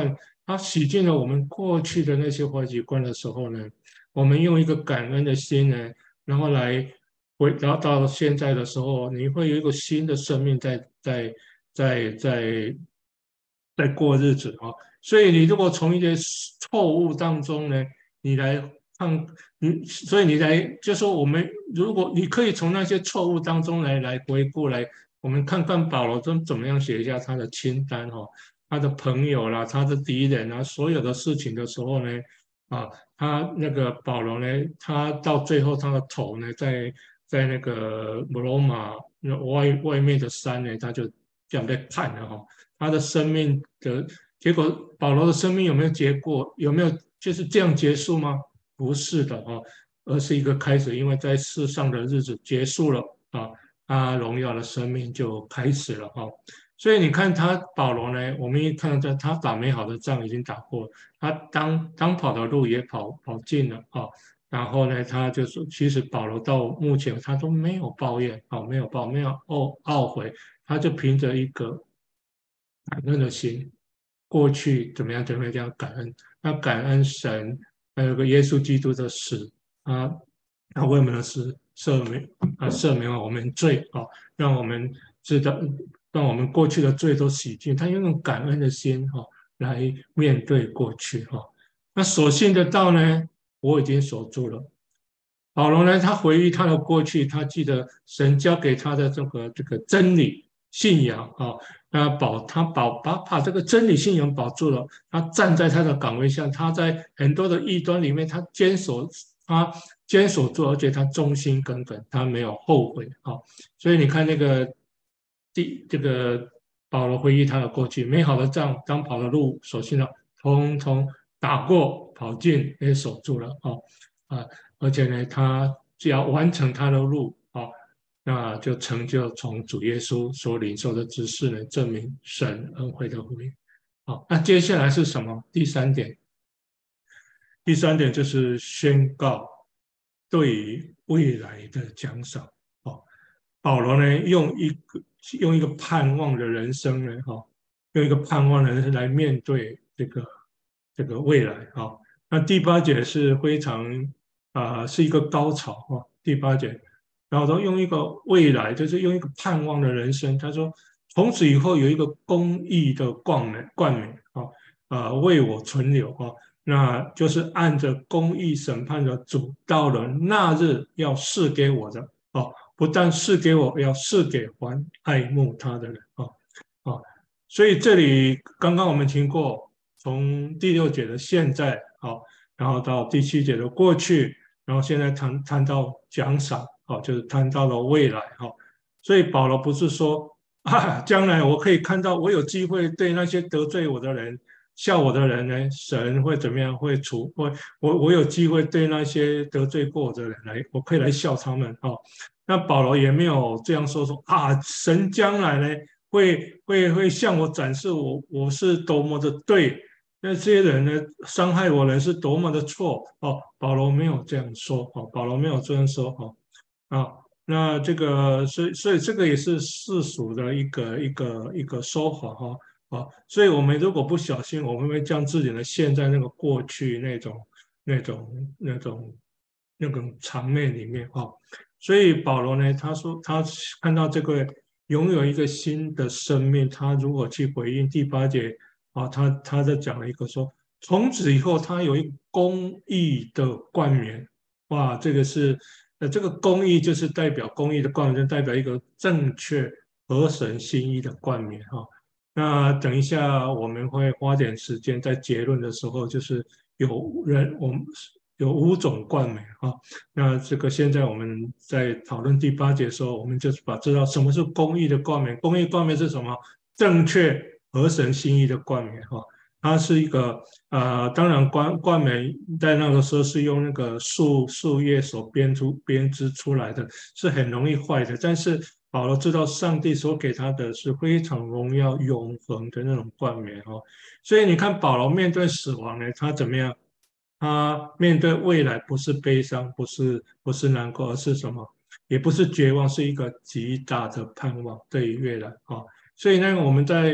他洗净了我们过去的那些坏习惯的时候呢，我们用一个感恩的心呢，然后来回到到现在的时候，你会有一个新的生命在在在在在过日子啊。所以你如果从一些错误当中呢，你来看，你所以你来就说我们如果你可以从那些错误当中来来回顾来，我们看看保罗怎怎么样写一下他的清单哦。他的朋友啦，他的敌人啊，所有的事情的时候呢，啊，他那个保罗呢，他到最后他的头呢，在在那个罗马那外外面的山呢，他就这样被判了哈、他的生命的结果，保罗的生命有没有结果？有没有就是这样结束吗？不是的哈、而是一个开始，因为在世上的日子结束了啊，他荣耀的生命就开始了哈、所以你看他保罗呢，我们一看到他打美好的仗已经打过，他当当跑的路也跑跑尽了啊。然后呢，他就说，其实保罗到目前他都没有抱怨啊，没有抱，没有懊懊悔，他就凭着一个感恩的心，过去怎么样怎么样这样感恩，那感恩神，还有个耶稣基督的死啊，他为我们的死赦免啊赦免了我们罪啊，让我们知道，让我们过去的罪都洗净，他用感恩的心哈、来面对过去哈、那所信的道呢，我已经守住了。保罗呢，他回忆他的过去，他记得神交给他的这个这个真理信仰啊，那保他保把把这个真理信仰保住了，他站在他的岗位上，他在很多的异端里面，他坚守他坚守住，而且他忠心耿耿，他没有后悔啊。所以你看那个第这个保罗回忆他的过去，美好的仗当跑的路，所信的通通打过，跑进也守住了啊啊。而且呢，他只要完成他的路啊，那就成就从主耶稣所领受的知识呢，证明神恩惠的福音。好，那接下来是什么？第三点，第三点就是宣告对于未来的奖赏。哦，保罗呢，用一个用一个盼望的人生呢，哈、哦，用一个盼望的人生来面对这个这个未来啊、哦。那第八节是非常啊、呃是一个高潮哈、哦，第八节，然后都用一个未来，就是用一个盼望的人生。他说，从此以后有一个公义的冠冕冠冕啊啊、呃为我存留啊。那就是按着公义审判的主，到了那日要赐给我的哦，不但赐给我，要赐给还爱慕他的人啊啊！所以这里刚刚我们听过，从第六节的现在好，然后到第七节的过去，然后现在谈谈到奖赏，好，就是谈到了未来哈。所以保罗不是说啊，将来我可以看到，我有机会对那些得罪我的人。笑我的人呢，神会怎么样？会处会我我有机会对那些得罪过我的人来，我可以来笑他们哦。那保罗也没有这样说说啊，神将来呢会会会向我展示我我是多么的对，那这些人呢伤害我的人是多么的错哦。保罗没有这样说哦，保罗没有这样说哦啊。那这个所以所以这个也是世俗的一个一个一个说法哈。啊，所以我们如果不小心，我们会将自己的现在那个过去那种、那种、那种、那种场面里面啊。所以保罗呢，他说他看到这个拥有一个新的生命，他如果去回应第八节啊，他他在讲了一个说，从此以后他有一个公义的冠冕。哇，这个是呃，这个公义就是代表公义的冠冕，就代表一个正确合神心意的冠冕哈。那等一下我们会花点时间在结论的时候，就是有人我们有五种冠冕啊。那这个现在我们在讨论第八节的时候，我们就是把知道什么是公义的冠冕。公义冠冕是什么？正确合神心意的冠冕哈。它是一个呃，当然冠冠冕在那个时候是用那个树树叶所编出编织出来的，是很容易坏的。但是保罗知道上帝所给他的是非常荣耀永恒的那种冠冕哦。所以你看保罗面对死亡呢，他怎么样？他面对未来不是悲伤，不是不是难过，而是什么？也不是绝望，是一个极大的盼望对于未来啊。所以呢，我们在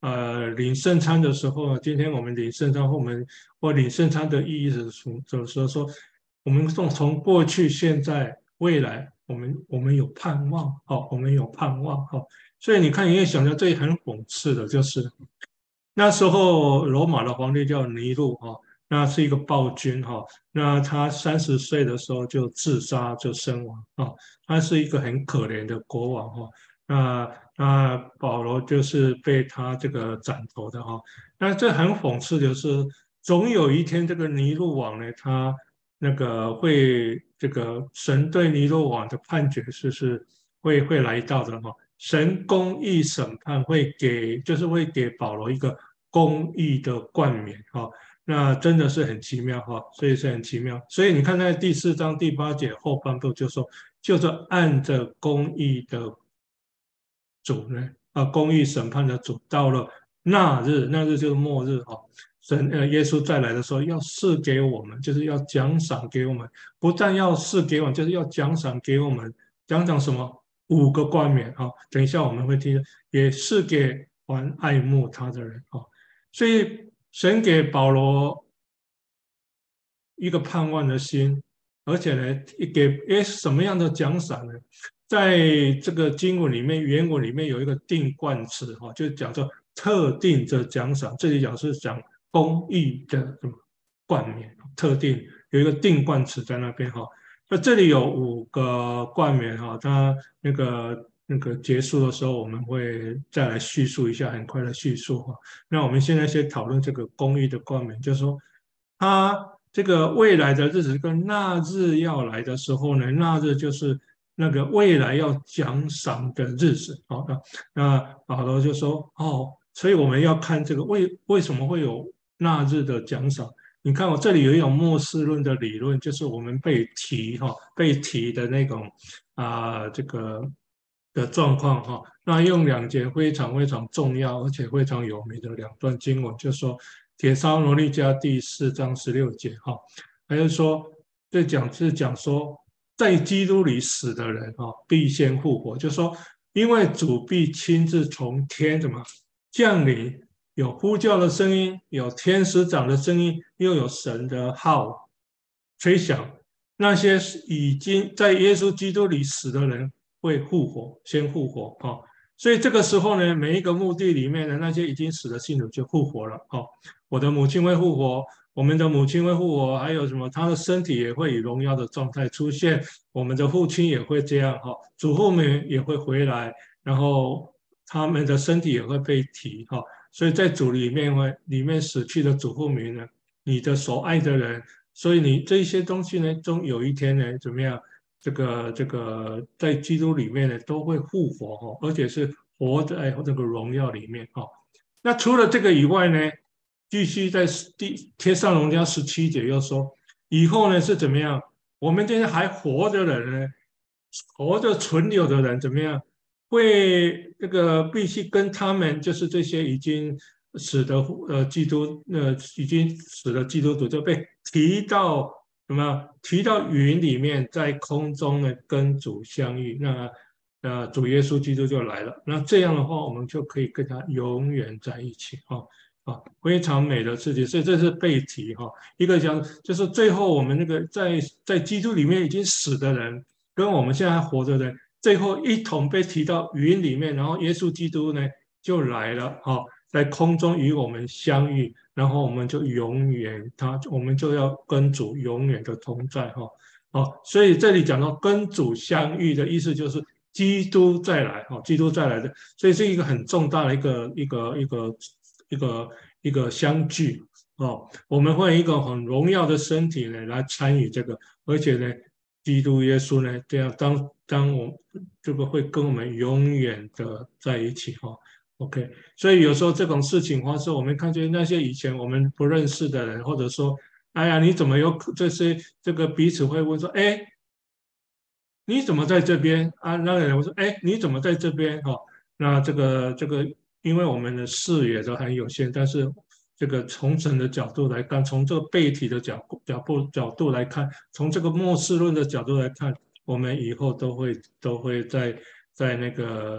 呃领圣餐的时候，今天我们领圣餐，或我们或领圣餐的意义是从就是说，我们从从过去、现在、未来，我们我们有盼望，好、我们有盼望，好、所以你看，你也想到这里很讽刺的，就是那时候罗马的皇帝叫尼禄哈、那是一个暴君哈、那他三十岁的时候就自杀就身亡啊、他是一个很可怜的国王哈、那那保罗就是被他这个斩头的哈、那这很讽刺的是，总有一天这个尼禄王呢，他那个会这个神对尼禄王的判决是是会会来到的哈、神公义审判会给，就是会给保罗一个公义的冠冕哈、那真的是很奇妙哈、所以是很奇妙。所以你看在第四章第八节后半部就说，就是按着公义的主呢，啊，公义审判的主到了那日，那日就是末日哈、神呃，耶稣再来的时候要赐给我们，就是要奖赏给我们，不但要赐给我们，就是要奖赏给我们，奖赏什么？五个冠冕哈、等一下我们会听，也是给还爱慕他的人哈、所以神给保罗一个盼望的心，而且呢，给诶什么样的奖赏呢？在这个经文里面，原文里面有一个定冠词哈、就讲做特定的奖赏，这里讲是讲公益的什么冠冕，特定有一个定冠词在那边哈、那这里有五个冠冕哈、它那个那个结束的时候，我们会再来叙述一下，很快的叙述哈、那我们现在先讨论这个公益的冠冕，就是说。它这个未来的日子跟那日要来的时候呢，那日就是那个未来要奖赏的日子。好、那那保罗就说哦，所以我们要看这个为为什么会有那日的奖赏。你看我这里有一种末世论的理论，就是我们被提哈、被提的那种啊、这个的状况哈、那用两节非常非常重要而且非常有名的两段经文，就说铁烧罗利迦第四章十六节哈，还是说这讲是讲说在基督里死的人哈、必先复活，就说因为主必亲自从天怎么降临，有呼叫的声音，有天使长的声音，又有神的号吹响，那些已经在耶稣基督里死的人会复活，先复活哈、哦。所以这个时候呢，每一个墓地里面的那些已经死的信徒就复活了哈、哦。我的母亲会复活，我们的母亲会复活，还有什么？他的身体也会以荣耀的状态出现，我们的父亲也会这样哈、哦，祖父们也会回来，然后他们的身体也会被提哈、哦。所以在主里面会里面死去的祖父母呢，你的所爱的人。所以你这些东西呢，终有一天呢，怎么样？这个这个在基督里面呢，都会复活哈、哦，而且是活在这个荣耀里面哈、哦。那除了这个以外呢，继续在第贴上龙家十七节又说，以后呢是怎么样？我们这些还活着的人呢，活着存留的人怎么样？会这个必须跟他们，就是这些已经死的呃基督呃已经死的基督徒就被提到什么？提到云里面，在空中呢跟主相遇。那呃主耶稣基督就来了。那这样的话，我们就可以跟他永远在一起哈。啊，非常美的事情，所以这是背题哈。一个讲就是最后我们那个在在基督里面已经死的人，跟我们现在活着的人，最后一同被提到云里面，然后耶稣基督呢就来了哈，在空中与我们相遇，然后我们就永远他我们就要跟主永远的同在哈。好，所以这里讲到跟主相遇的意思就是基督再来哈，基督再来的，所以是一个很重大的一个一个一个一个一个相聚哦，我们会一个很荣耀的身体呢来参与这个，而且呢，基督耶稣呢这样当当我这个会跟我们永远的在一起哈、哦。OK，所以有时候这种事情发生，我们看见那些以前我们不认识的人，或者说，哎呀，你怎么有这些这个彼此会问说，哎，你怎么在这边啊？那个人我说，哎，你怎么在这边？哈、哦，那这个这个，因为我们的视野都很有限，但是这个从神的角度来看，从这个背体的角角度角度来看，从这个末世论的角度来看，我们以后都会都会在在那个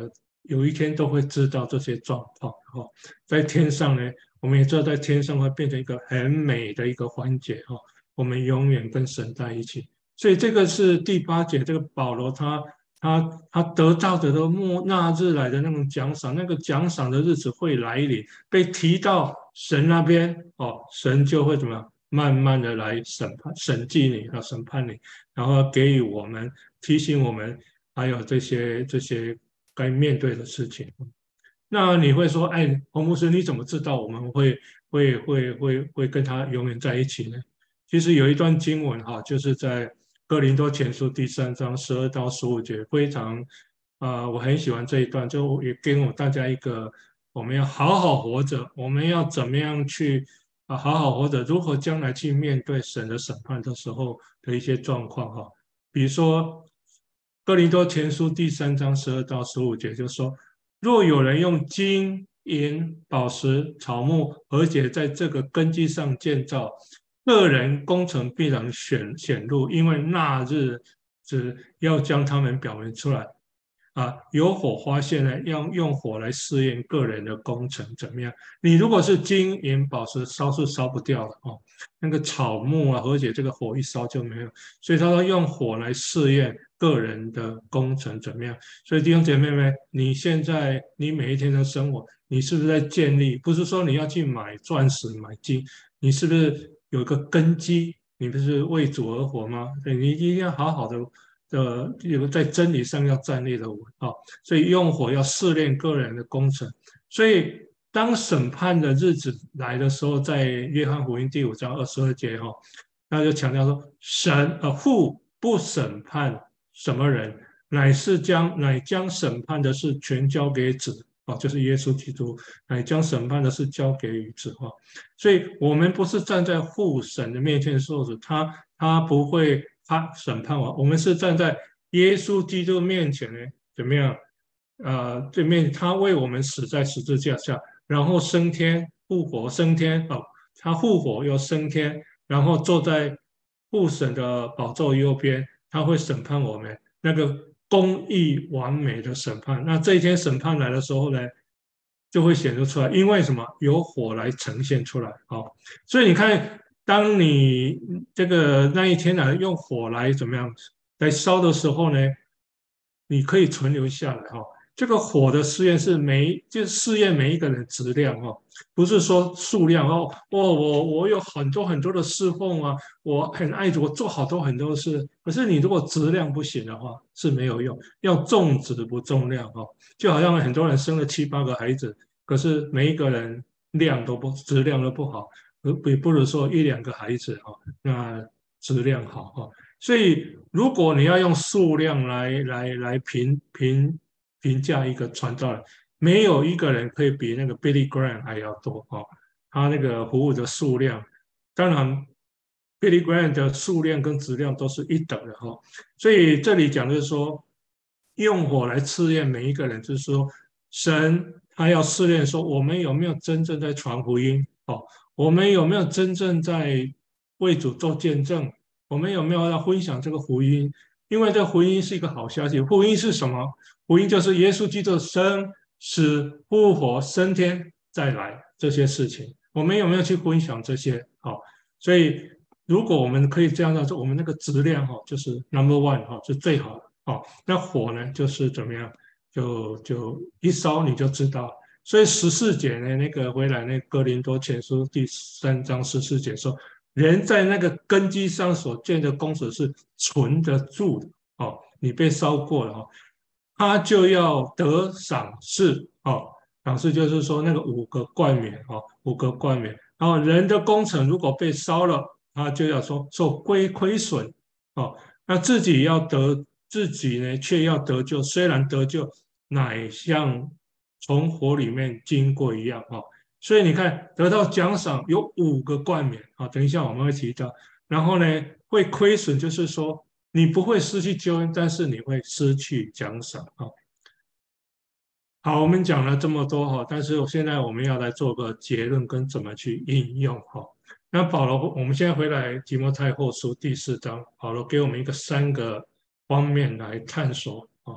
有一天都会知道这些状况。哈，在天上呢，我们也知道在天上会变成一个很美的一个环节。哈，我们永远跟神在一起。所以这个是第八节，这个保罗他他他得到的都末那日来的那种奖赏，那个奖赏的日子会来临，被提到神那边哦，神就会怎么样，慢慢的来审判、审计你啊，审判你，然后给予我们提醒我们，还有这些这些该面对的事情。那你会说，哎，洪牧师，你怎么知道我们会会会会会跟他永远在一起呢？其实有一段经文哈，就是在哥林多前书第三章十二到十五节，非常啊、呃我很喜欢这一段，就也给我大家一个，我们要好好活着，我们要怎么样去啊好好活着，如何将来去面对神的审判的时候的一些状况哈。比如说哥林多前书第三章十二到十五节，就说。若有人用金银、宝石、草木，而且在这个根基上建造，个人工程必然显显露，因为那日只要将他们表明出来。啊，有火发现呢，要用火来试验个人的工程怎么样？你如果是金银宝石烧是烧不掉的哦，那个草木啊，而且这个火一烧就没有，所以他说用火来试验个人的工程怎么样？所以弟兄姐妹们，你现在你每一天的生活，你是不是在建立？不是说你要去买钻石、买金，你是不是有一个根基？你不是为主而活吗？对，你一定要好好的。的有在真理上要站立的稳啊，所以用火要试炼个人的工程。所以当审判的日子来的时候，在约翰福音第五章二十二节哈、哦，他就强调说，神呃父不审判什么人，乃是将乃将审判的事全交给子。啊，就是耶稣基督，乃将审判的事交给于子哈，所以我们不是站在父神的面前受死，他他不会他审判我，我们是站在耶稣基督面前呢，怎么样？呃，对面他为我们死在十字架下，然后升天复活升天哦，他复活又升天，然后坐在父神的宝座右边，他会审判我们那个公义完美的审判。那这一天审判来的时候呢，就会显示出来，因为什么？有火来呈现出来哦，所以你看。当你这个那一天呢，用火来怎么样来烧的时候呢，你可以存留下来哈、哦。这个火的试验是每就是试验每一个人质量哦，不是说数量哦。哦，我我有很多很多的侍奉啊，我很爱我做好多很多事。可是你如果质量不行的话是没有用，要重质不重量哦。就好像很多人生了七八个孩子，可是每一个人量都不质量都不好。比不如说一两个孩子哈，那质量好哈。所以如果你要用数量来来来评评评价一个传道人，没有一个人可以比那个 Billy Graham 还要多哈。他那个服务的数量，当然 Billy Graham 的数量跟质量都是一等的哈。所以这里讲的是说，用火来试验每一个人，就是说神他要试验说我们有没有真正在传福音哦。我们有没有真正在为主做见证？我们有没有要分享这个福音？因为这福音是一个好消息。福音是什么？福音就是耶稣基督生、死、复活、升天再来这些事情。我们有没有去分享这些？好，所以如果我们可以这样做，我们那个质量哈，就是 number one 哈，是最好的。好，那火呢，就是怎么样？就就一烧你就知道。所以十四节呢，那个回来那哥林多前书第三章十四节说，人在那个根基上所建的工程是存得住的哦，你被烧过了哦，他就要得赏赐哦，赏赐就是说那个五个冠冕哦，五个冠冕，然后人的工程如果被烧了，他就要说受亏亏损哦，那自己要得自己呢，却要得救，虽然得救，乃像从火里面经过一样哈、哦，所以你看得到奖赏有五个冠冕啊、哦，等一下我们会提到，然后呢会亏损，就是说你不会失去救恩，但是你会失去奖赏啊、哦。好，我们讲了这么多哈，但是现在我们要来做个结论跟怎么去应用哈。那保罗，我们现在回来提摩太后书第四章，保罗给我们一个三个方面来探索啊。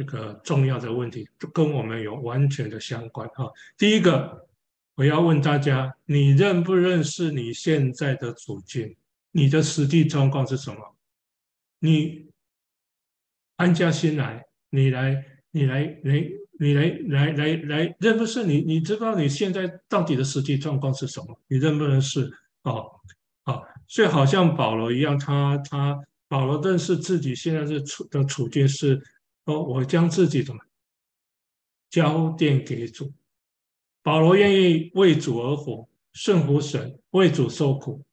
这个重要的问题，跟我们有完全的相关哈。第一个，我要问大家，你认不认识你现在的处境？你的实际状况是什么？你安下心来，你来，你来，来，你来，来，来，来，认不识你？你知道你现在到底的实际状况是什么？你认不认识？哦，哦，所以好像保罗一样，他他保罗认识自己现在是处的处境是，哦，我将自己怎么交奠给主。保罗愿意为主而活，顺服神，为主受苦。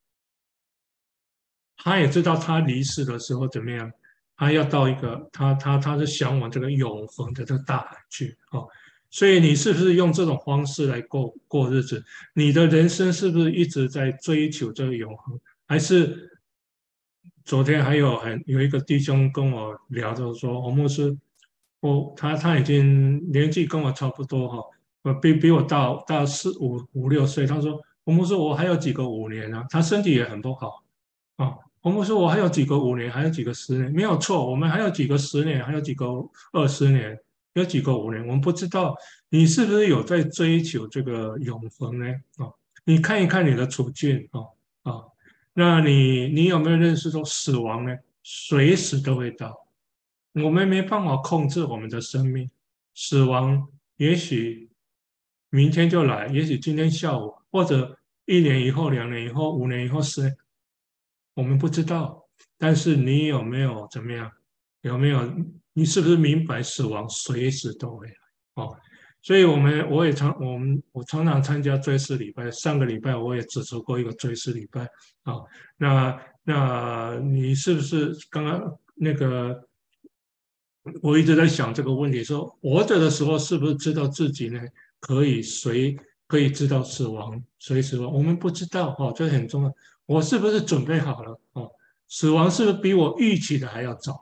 他也知道他离世的时候怎么样，他要到一个他他他是向往这个永恒的这个大海去哦。所以你是不是用这种方式来过过日子？你的人生是不是一直在追求这个永恒？还是昨天还有很有一个弟兄跟我聊着说，洪牧师，我他他已经年纪跟我差不多哈，呃比比我大大四五五六岁。他说，洪牧师，我还有几个五年啊，他身体也很不好。啊，我们说我还有几个五年，还有几个十年，没有错，我们还有几个十年，还有几个二十年，有几个五年，我们不知道你是不是有在追求这个永恒呢？啊，你看一看你的处境啊啊，那你你有没有认识到死亡呢？随时都会到，我们没办法控制我们的生命，死亡也许明天就来，也许今天下午，或者一年以后、两年以后、五年以后、十年。我们不知道，但是你有没有怎么样？有没有？你是不是明白死亡随时都会来？哦，所以我们我也常我们我常常参加追思礼拜。上个礼拜我也主持过一个追思礼拜啊。那那你是不是刚刚那个？我一直在想这个问题：说活着的时候是不是知道自己呢？可以随可以知道死亡，随时亡？我们不知道哦，这很重要。我是不是准备好了？哦，死亡是不是比我预期的还要早？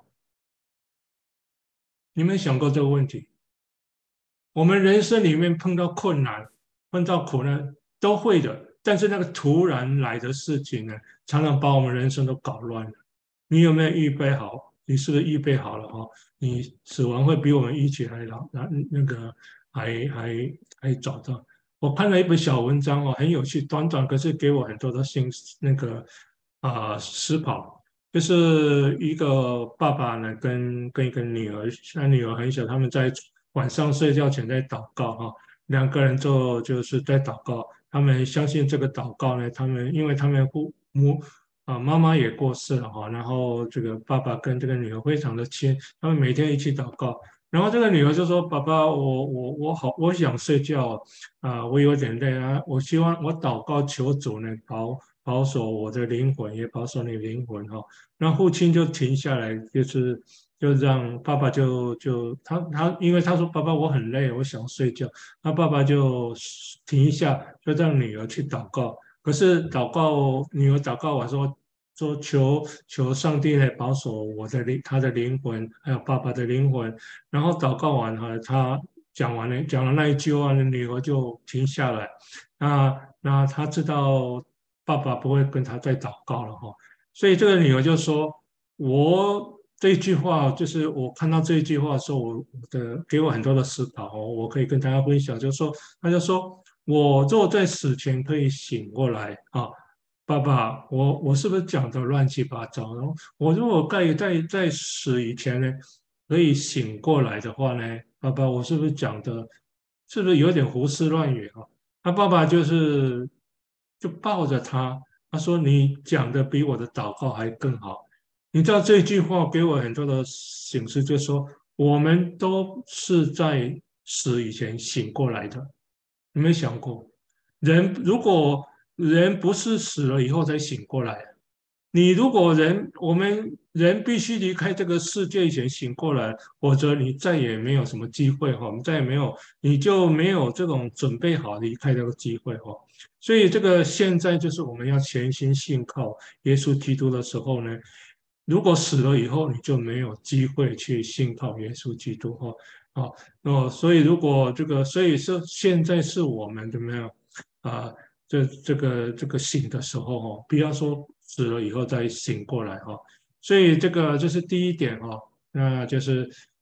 你有没有想过这个问题？我们人生里面碰到困难、碰到苦难都会的，但是那个突然来的事情呢，常常把我们人生都搞乱了。你有没有预备好？你是不是预备好了？哈，你死亡会比我们预期还老，那那个还还还早到。我看了一本小文章哦，很有趣，短短可是给我很多的心那个啊、思考。就是一个爸爸呢，跟跟一个女儿，他女儿很小，他们在晚上睡觉前在祷告哈，两个人就就是在祷告，他们相信这个祷告呢，他们因为他们父母啊妈妈也过世了哈，然后这个爸爸跟这个女儿非常的亲，他们每天一起祷告，然后这个女儿就说：“爸爸，我我我好，我想睡觉啊，我有点累啊，我希望我祷告求主呢保保守我的灵魂，也保守你的灵魂哈。”那父亲就停下来，就是就让爸爸就就他他，因为他说爸爸我很累，我想睡觉，那爸爸就停一下，就让女儿去祷告。可是祷告，女儿祷告完说说求求上帝来保守我的灵，他的灵魂，还有爸爸的灵魂。然后祷告完哈，他讲完了讲了那一句话，女儿就停下来。那那他知道爸爸不会跟他再祷告了哈。所以这个女儿就说：“我这一句话，就是我看到这一句话的时候，我的给我很多的思考哦，我可以跟大家分享。就是说，她就说，我若在死前可以醒过来啊，爸爸，我我是不是讲的乱七八糟？然后我如果在在在死以前呢，可以醒过来的话呢，爸爸，我是不是讲的，是不是有点胡思乱语啊？”他爸爸就是就抱着他。他说：“你讲的比我的祷告还更好。”你知道这句话给我很多的醒思，就是说我们都是在死以前醒过来的。有没有想过，人如果人不是死了以后才醒过来，你如果人，我们人必须离开这个世界以前醒过来，否则你再也没有什么机会哈，我们再也没有，你就没有这种准备好离开这个机会哈。所以这个现在就是我们要全心信靠耶稣基督的时候呢，如果死了以后，你就没有机会去信靠耶稣基督哈。好，哦，所以如果这个，所以说现在是我们怎么样啊？这这个这个醒的时候哈，不要说死了以后再醒过来哈。所以这个这是第一点哈，那就是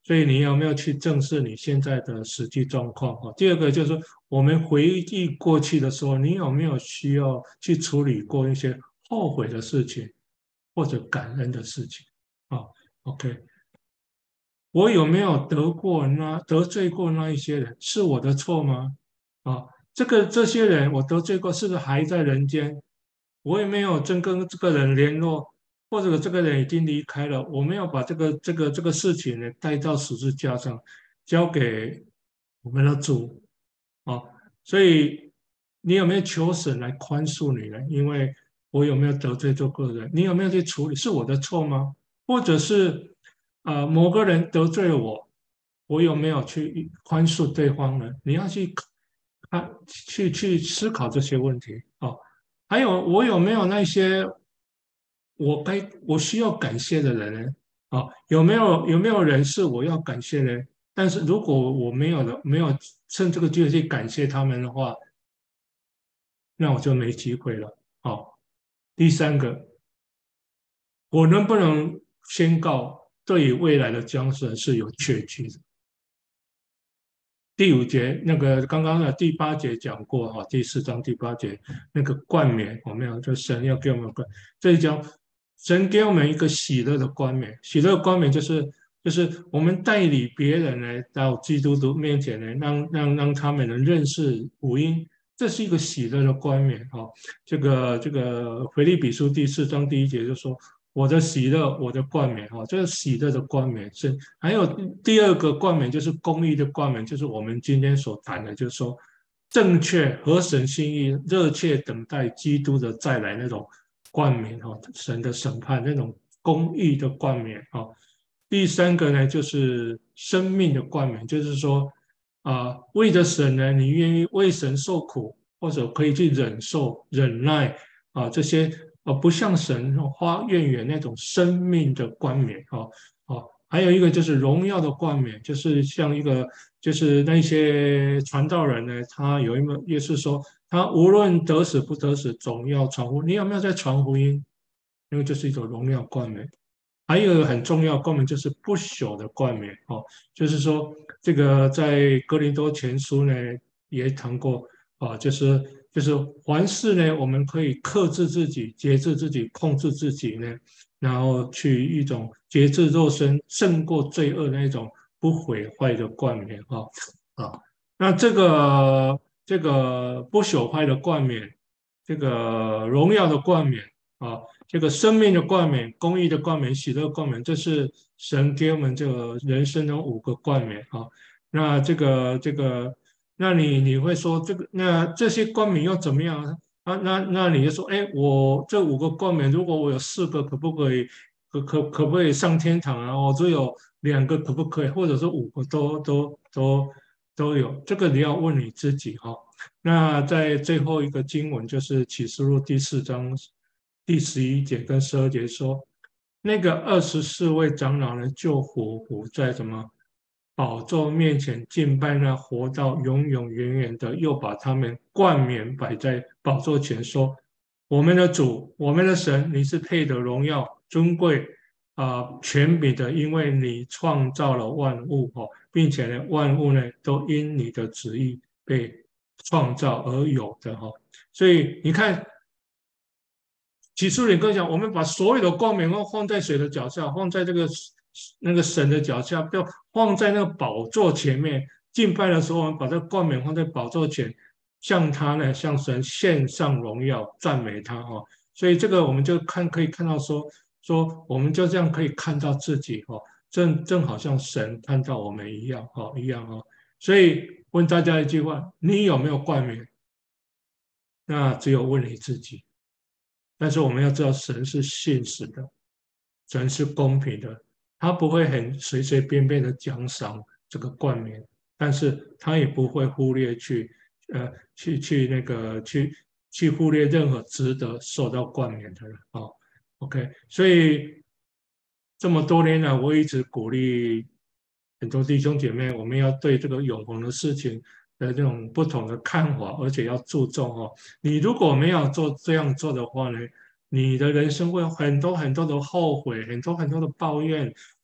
所以你有没有去正视你现在的实际状况啊？第二个就是说，我们回忆过去的时候，你有没有需要去处理过一些后悔的事情或者感恩的事情啊？OK，我有没有得过那得罪过那一些人？是我的错吗？啊，这个这些人我得罪过，是不是还在人间？我也没有真跟这个人联络，或者这个人已经离开了，我没有把这个这个这个事情呢带到十字架上，交给我们的主啊。所以你有没有求神来宽恕你呢？因为我有没有得罪这个人？你有没有去处理？是我的错吗？或者是呃某个人得罪了我，我有没有去宽恕对方呢？你要去看去去思考这些问题啊。还有我有没有那些我该我需要感谢的人呢？啊，有没有有没有人是我要感谢的？但是如果我没有的，没有趁这个机会去感谢他们的话，那我就没机会了。好，第三个，我能不能宣告对于未来的江神是有确据的？第五节那个刚刚的第八节讲过哈，第四章第八节那个冠冕，我们有就神要给我们冠，这一章神给我们一个喜乐的冠冕，喜乐的冠冕就是就是我们代理别人来到基督徒面前呢，让让让他们能认识福音，这是一个喜乐的冠冕哈。这个这个腓立比书第四章第一节就说。我的喜乐，我的冠冕，哈，这个喜乐的冠冕是还有第二个冠冕，就是公义的冠冕，就是我们今天所谈的，就是说正确合神心意、热切等待基督的再来那种冠冕，哈，神的审判那种公义的冠冕，哈。第三个呢，就是生命的冠冕，就是说啊，为着神呢，你愿意为神受苦，或者可以去忍受、忍耐啊这些。呃，不像神花愿远那种生命的冠冕哦哦，还有一个就是荣耀的冠冕，就是像一个就是那些传道人呢，他有一门也是说，他无论得死不得死，总要传福音。你有没有在传福音？因为这是一种荣耀冠冕。还有一个很重要的冠冕就是不朽的冠冕哦，就是说这个在哥林多前书呢也谈过啊，就是就是凡事呢我们可以克制自己、节制自己、控制自己呢，然后去一种节制肉身胜过罪恶那一种不毁坏的冠冕哈啊，那这个这个不朽坏的冠冕，这个荣耀的冠冕啊。这个生命的冠冕、公义的冠冕、喜乐冠冕，这是神给我们这个人生的五个冠冕啊。那这个这个，那你你会说这个那这些冠冕又怎么样呢？啊，那那你就说，哎，我这五个冠冕，如果我有四个，可不可以可可可不可以上天堂啊？我只有两个，可不可以？或者是五个都都都都有？这个你要问你自己哈。那在最后一个经文就是启示录第四章第十一节跟十二节说，那个二十四位长老呢，就匍匐在什么宝座面前敬拜那活到永永远远的，又把他们冠冕摆在宝座前，说：我们的主，我们的神，你是配得荣耀、尊贵啊、呃权柄的，因为你创造了万物哦，并且呢，万物呢都因你的旨意被创造而有的哈、哦。所以你看。起初你跟我讲，我们把所有的冠冕都放在谁的脚下？放在这个那个神的脚下，不要放在那个宝座前面。敬拜的时候，我们把这个冠冕放在宝座前，向他呢，向神献上荣耀，赞美他哈、哦。所以这个我们就看可以看到说说，我们就这样可以看到自己哈、哦，正正好像神看到我们一样哈、哦，一样哈、哦。所以问大家一句话：你有没有冠冕？那只有问你自己。但是我们要知道，神是信实的，神是公平的，他不会很随随便便的奖赏这个冠冕，但是他也不会忽略去呃去去那个去去忽略任何值得受到冠冕的人啊、哦。OK，所以这么多年来，我一直鼓励很多弟兄姐妹，我们要对这个永恒的事情的这种不同的看法，而且要注重哦。你如果没有做这样做的话呢，你的人生会有很多很多的后悔，很多很多的抱怨，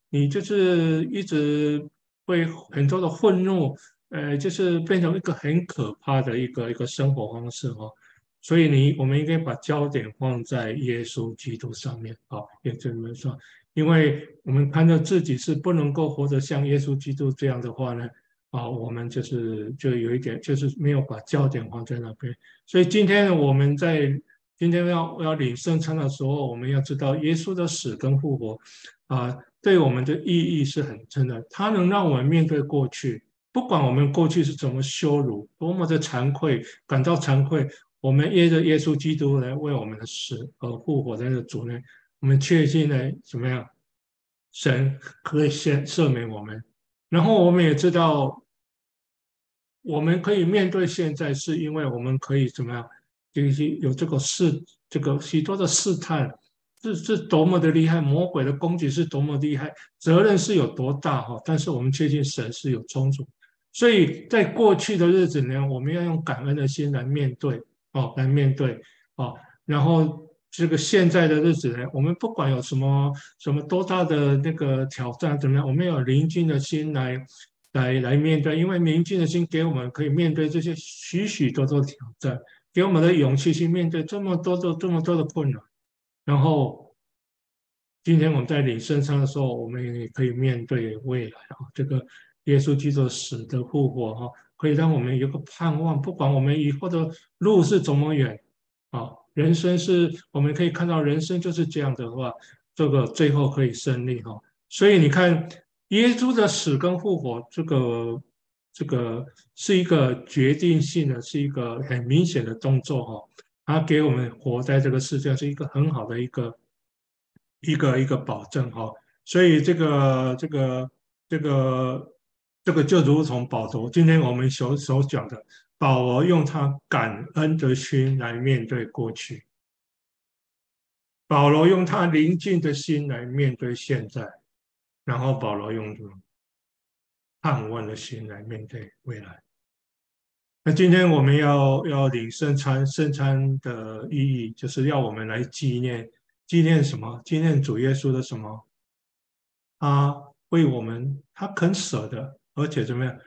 你就是一直会很多的愤怒，呃，就是变成一个很可怕的一个一个生活方式哦。所以你我们应该把焦点放在耶稣基督上面啊，也这么说，因为我们看到自己是不能够活得像耶稣基督这样的话呢，啊，我们就是就有一点就是没有把焦点放在那边。所以今天我们在今天要要领圣餐的时候，我们要知道耶稣的死跟复活啊，对我们的意义是很深的。它能让我们面对过去，不管我们过去是怎么羞辱，多么的惭愧，感到惭愧。我们耶着耶稣基督来为我们的死而复活的那个主呢，我们确信呢，怎么样？神可以先赦免我们，然后我们也知道，我们可以面对现在，是因为我们可以怎么样？就是有这个试，这个许多的试探，是是多么的厉害，魔鬼的攻击是多么厉害，责任是有多大哈？但是我们确信神是有充足，所以在过去的日子呢，我们要用感恩的心来面对哦，来面对哦，然后这个现在的日子呢，我们不管有什么什么多大的那个挑战怎么样，我们要有宁静的心来来来面对，因为宁静的心给我们可以面对这些许许多多的挑战，给我们的勇气去面对这么多的这么多的困难。然后今天我们在领圣餐的时候，我们也可以面对未来啊，这个耶稣基督死的复活哈，可以让我们有个盼望，不管我们以后的路是怎么远啊，人生是我们可以看到人生就是这样的话，这个最后可以胜利哈。所以你看，耶稣的死跟复活，这个这个是一个决定性的，是一个很明显的动作哈。它给我们活在这个世界上是一个很好的一个一个一个保证哈。所以这个这个这个这个就如同保罗今天我们所所讲的，保罗用他感恩的心来面对过去，保罗用他宁静的心来面对现在，然后保罗用盼望的心来面对未来。那今天我们要要领圣餐，圣餐的意义就是要我们来纪念，纪念什么？纪念主耶稣的什么？他为我们，他肯舍的，而且怎么样？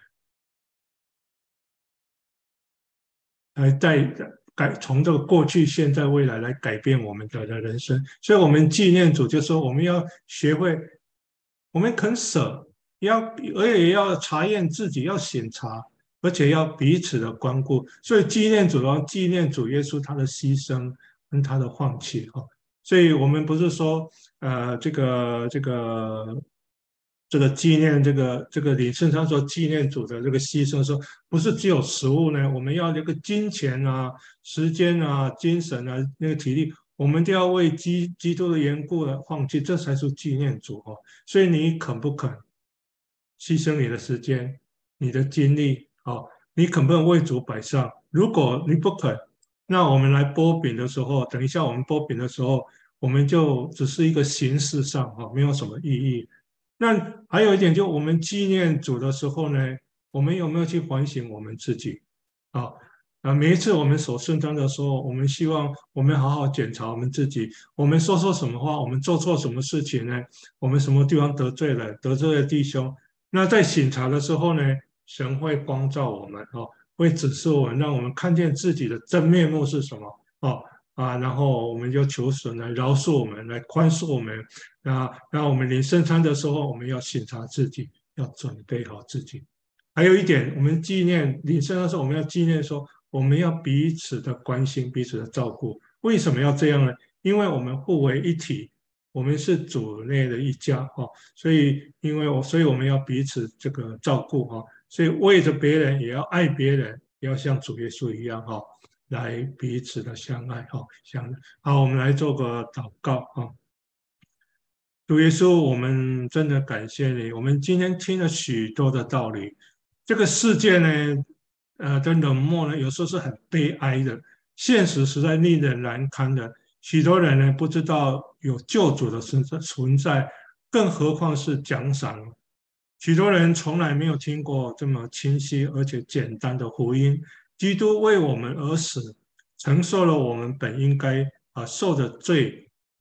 来在改从这个过去、现在、未来来改变我们的的人生。所以，我们纪念主，就说我们要学会，我们肯舍，要而且也要查验自己，要审查，而且要彼此的关顾。所以，纪念主要纪念主耶稣他的牺牲跟他的放弃哈。所以我们不是说呃这个这个这个纪念这个这个李圣昌说纪念主的这个牺牲说不是只有食物呢，我们要这个金钱啊、时间啊、精神啊、那个体力，我们都要为基基督的缘故而放弃，这才是纪念主哦。所以你肯不肯牺牲你的时间、你的精力哦？你肯不肯为主摆上？如果你不肯，那我们来剥饼的时候，等一下我们剥饼的时候，我们就只是一个形式上哈，没有什么意义。那还有一点，就我们纪念主的时候呢，我们有没有去反省我们自己？啊啊，每一次我们守圣餐的时候，我们希望我们好好检查我们自己，我们说错什么话，我们做错什么事情呢？我们什么地方得罪了，得罪了弟兄？那在审查的时候呢，神会光照我们哦，会指示我们，让我们看见自己的真面目是什么哦啊，然后我们就求神来饶恕我们，来宽恕我们。那那我们临圣餐的时候，我们要审查自己，要准备好自己。还有一点，我们纪念领圣的时候，我们要纪念说，我们要彼此的关心，彼此的照顾。为什么要这样呢？因为我们互为一体，我们是主内的一家哈、哦，所以因为我，所以我们要彼此这个照顾哈、哦，所以为着别人也要爱别人，要像主耶稣一样哈、哦，来彼此的相爱哈、哦，相好，我们来做个祷告哈、哦。主耶稣，我们真的感谢你。我们今天听了许多的道理，这个世界呢，呃的冷漠呢，有时候是很悲哀的，现实实在令人难堪的。许多人呢不知道有救主的存在存在，更何况是奖赏。许多人从来没有听过这么清晰而且简单的福音：基督为我们而死，承受了我们本应该啊受的罪啊。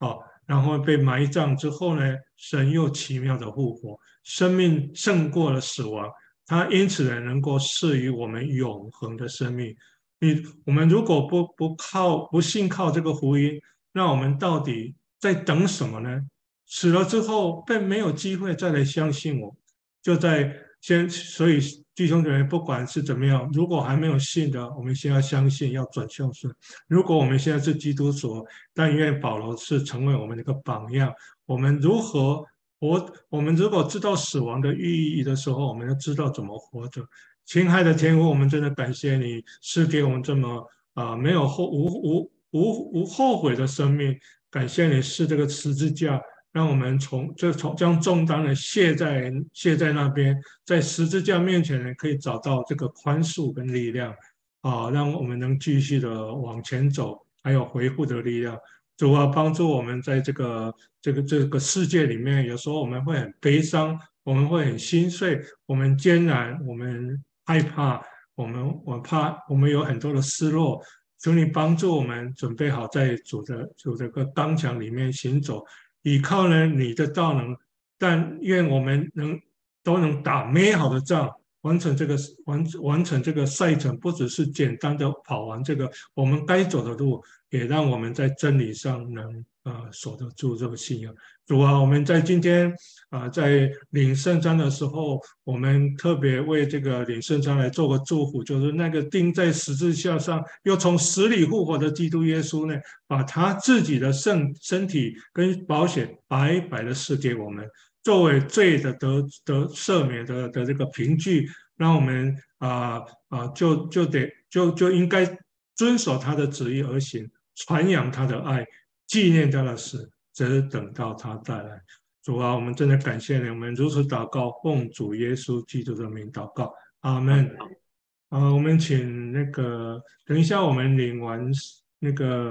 然后被埋葬之后呢，神又奇妙的复活，生命胜过了死亡，他因此呢能够赐予我们永恒的生命。你我们如果不不靠不信靠这个福音，那我们到底在等什么呢？死了之后便没有机会再来相信我，就在先，所以弟兄姊妹，不管是怎么样，如果还没有信的，我们先要相信，要转孝顺。如果我们现在是基督徒，但愿保罗是成为我们的一个榜样。我们如何活？我们如果知道死亡的意义的时候，我们要知道怎么活着。亲爱的天父，我们真的感谢你赐给我们这么啊、呃、没有后无无无无后悔的生命。感谢你是这个十字架，让我们从就从将重担的卸在卸在那边，在十字架面前呢，可以找到这个宽恕跟力量啊，让我们能继续的往前走，还有回复的力量。主啊，帮助我们在这个这个这个世界里面，有时候我们会很悲伤，我们会很心碎，我们艰难，我们害怕，我们我怕我们有很多的失落。求你帮助我们准备好在主的主这个刚强里面行走，依靠呢你的大能，但愿我们能都能打美好的仗，完成这个完完成这个赛程，不只是简单的跑完这个我们该走的路，也让我们在真理上能呃守得住这个信仰。主啊，我们在今天啊、呃、在领圣餐的时候，我们特别为这个领圣餐来做个祝福，就是那个钉在十字架上又从死里复活的基督耶稣呢，把他自己的圣身体跟宝血白白的赐给我们，作为罪的得得赦免的的这个凭据，让我们啊啊、呃呃、就就得就就应该遵守他的旨意而行，传扬他的爱，纪念他的死，直等到他再来。主啊，我们真的感谢你，我们如此祷告，奉主耶稣基督的名祷告，阿门。啊、我们请那个，等一下我们领完那个。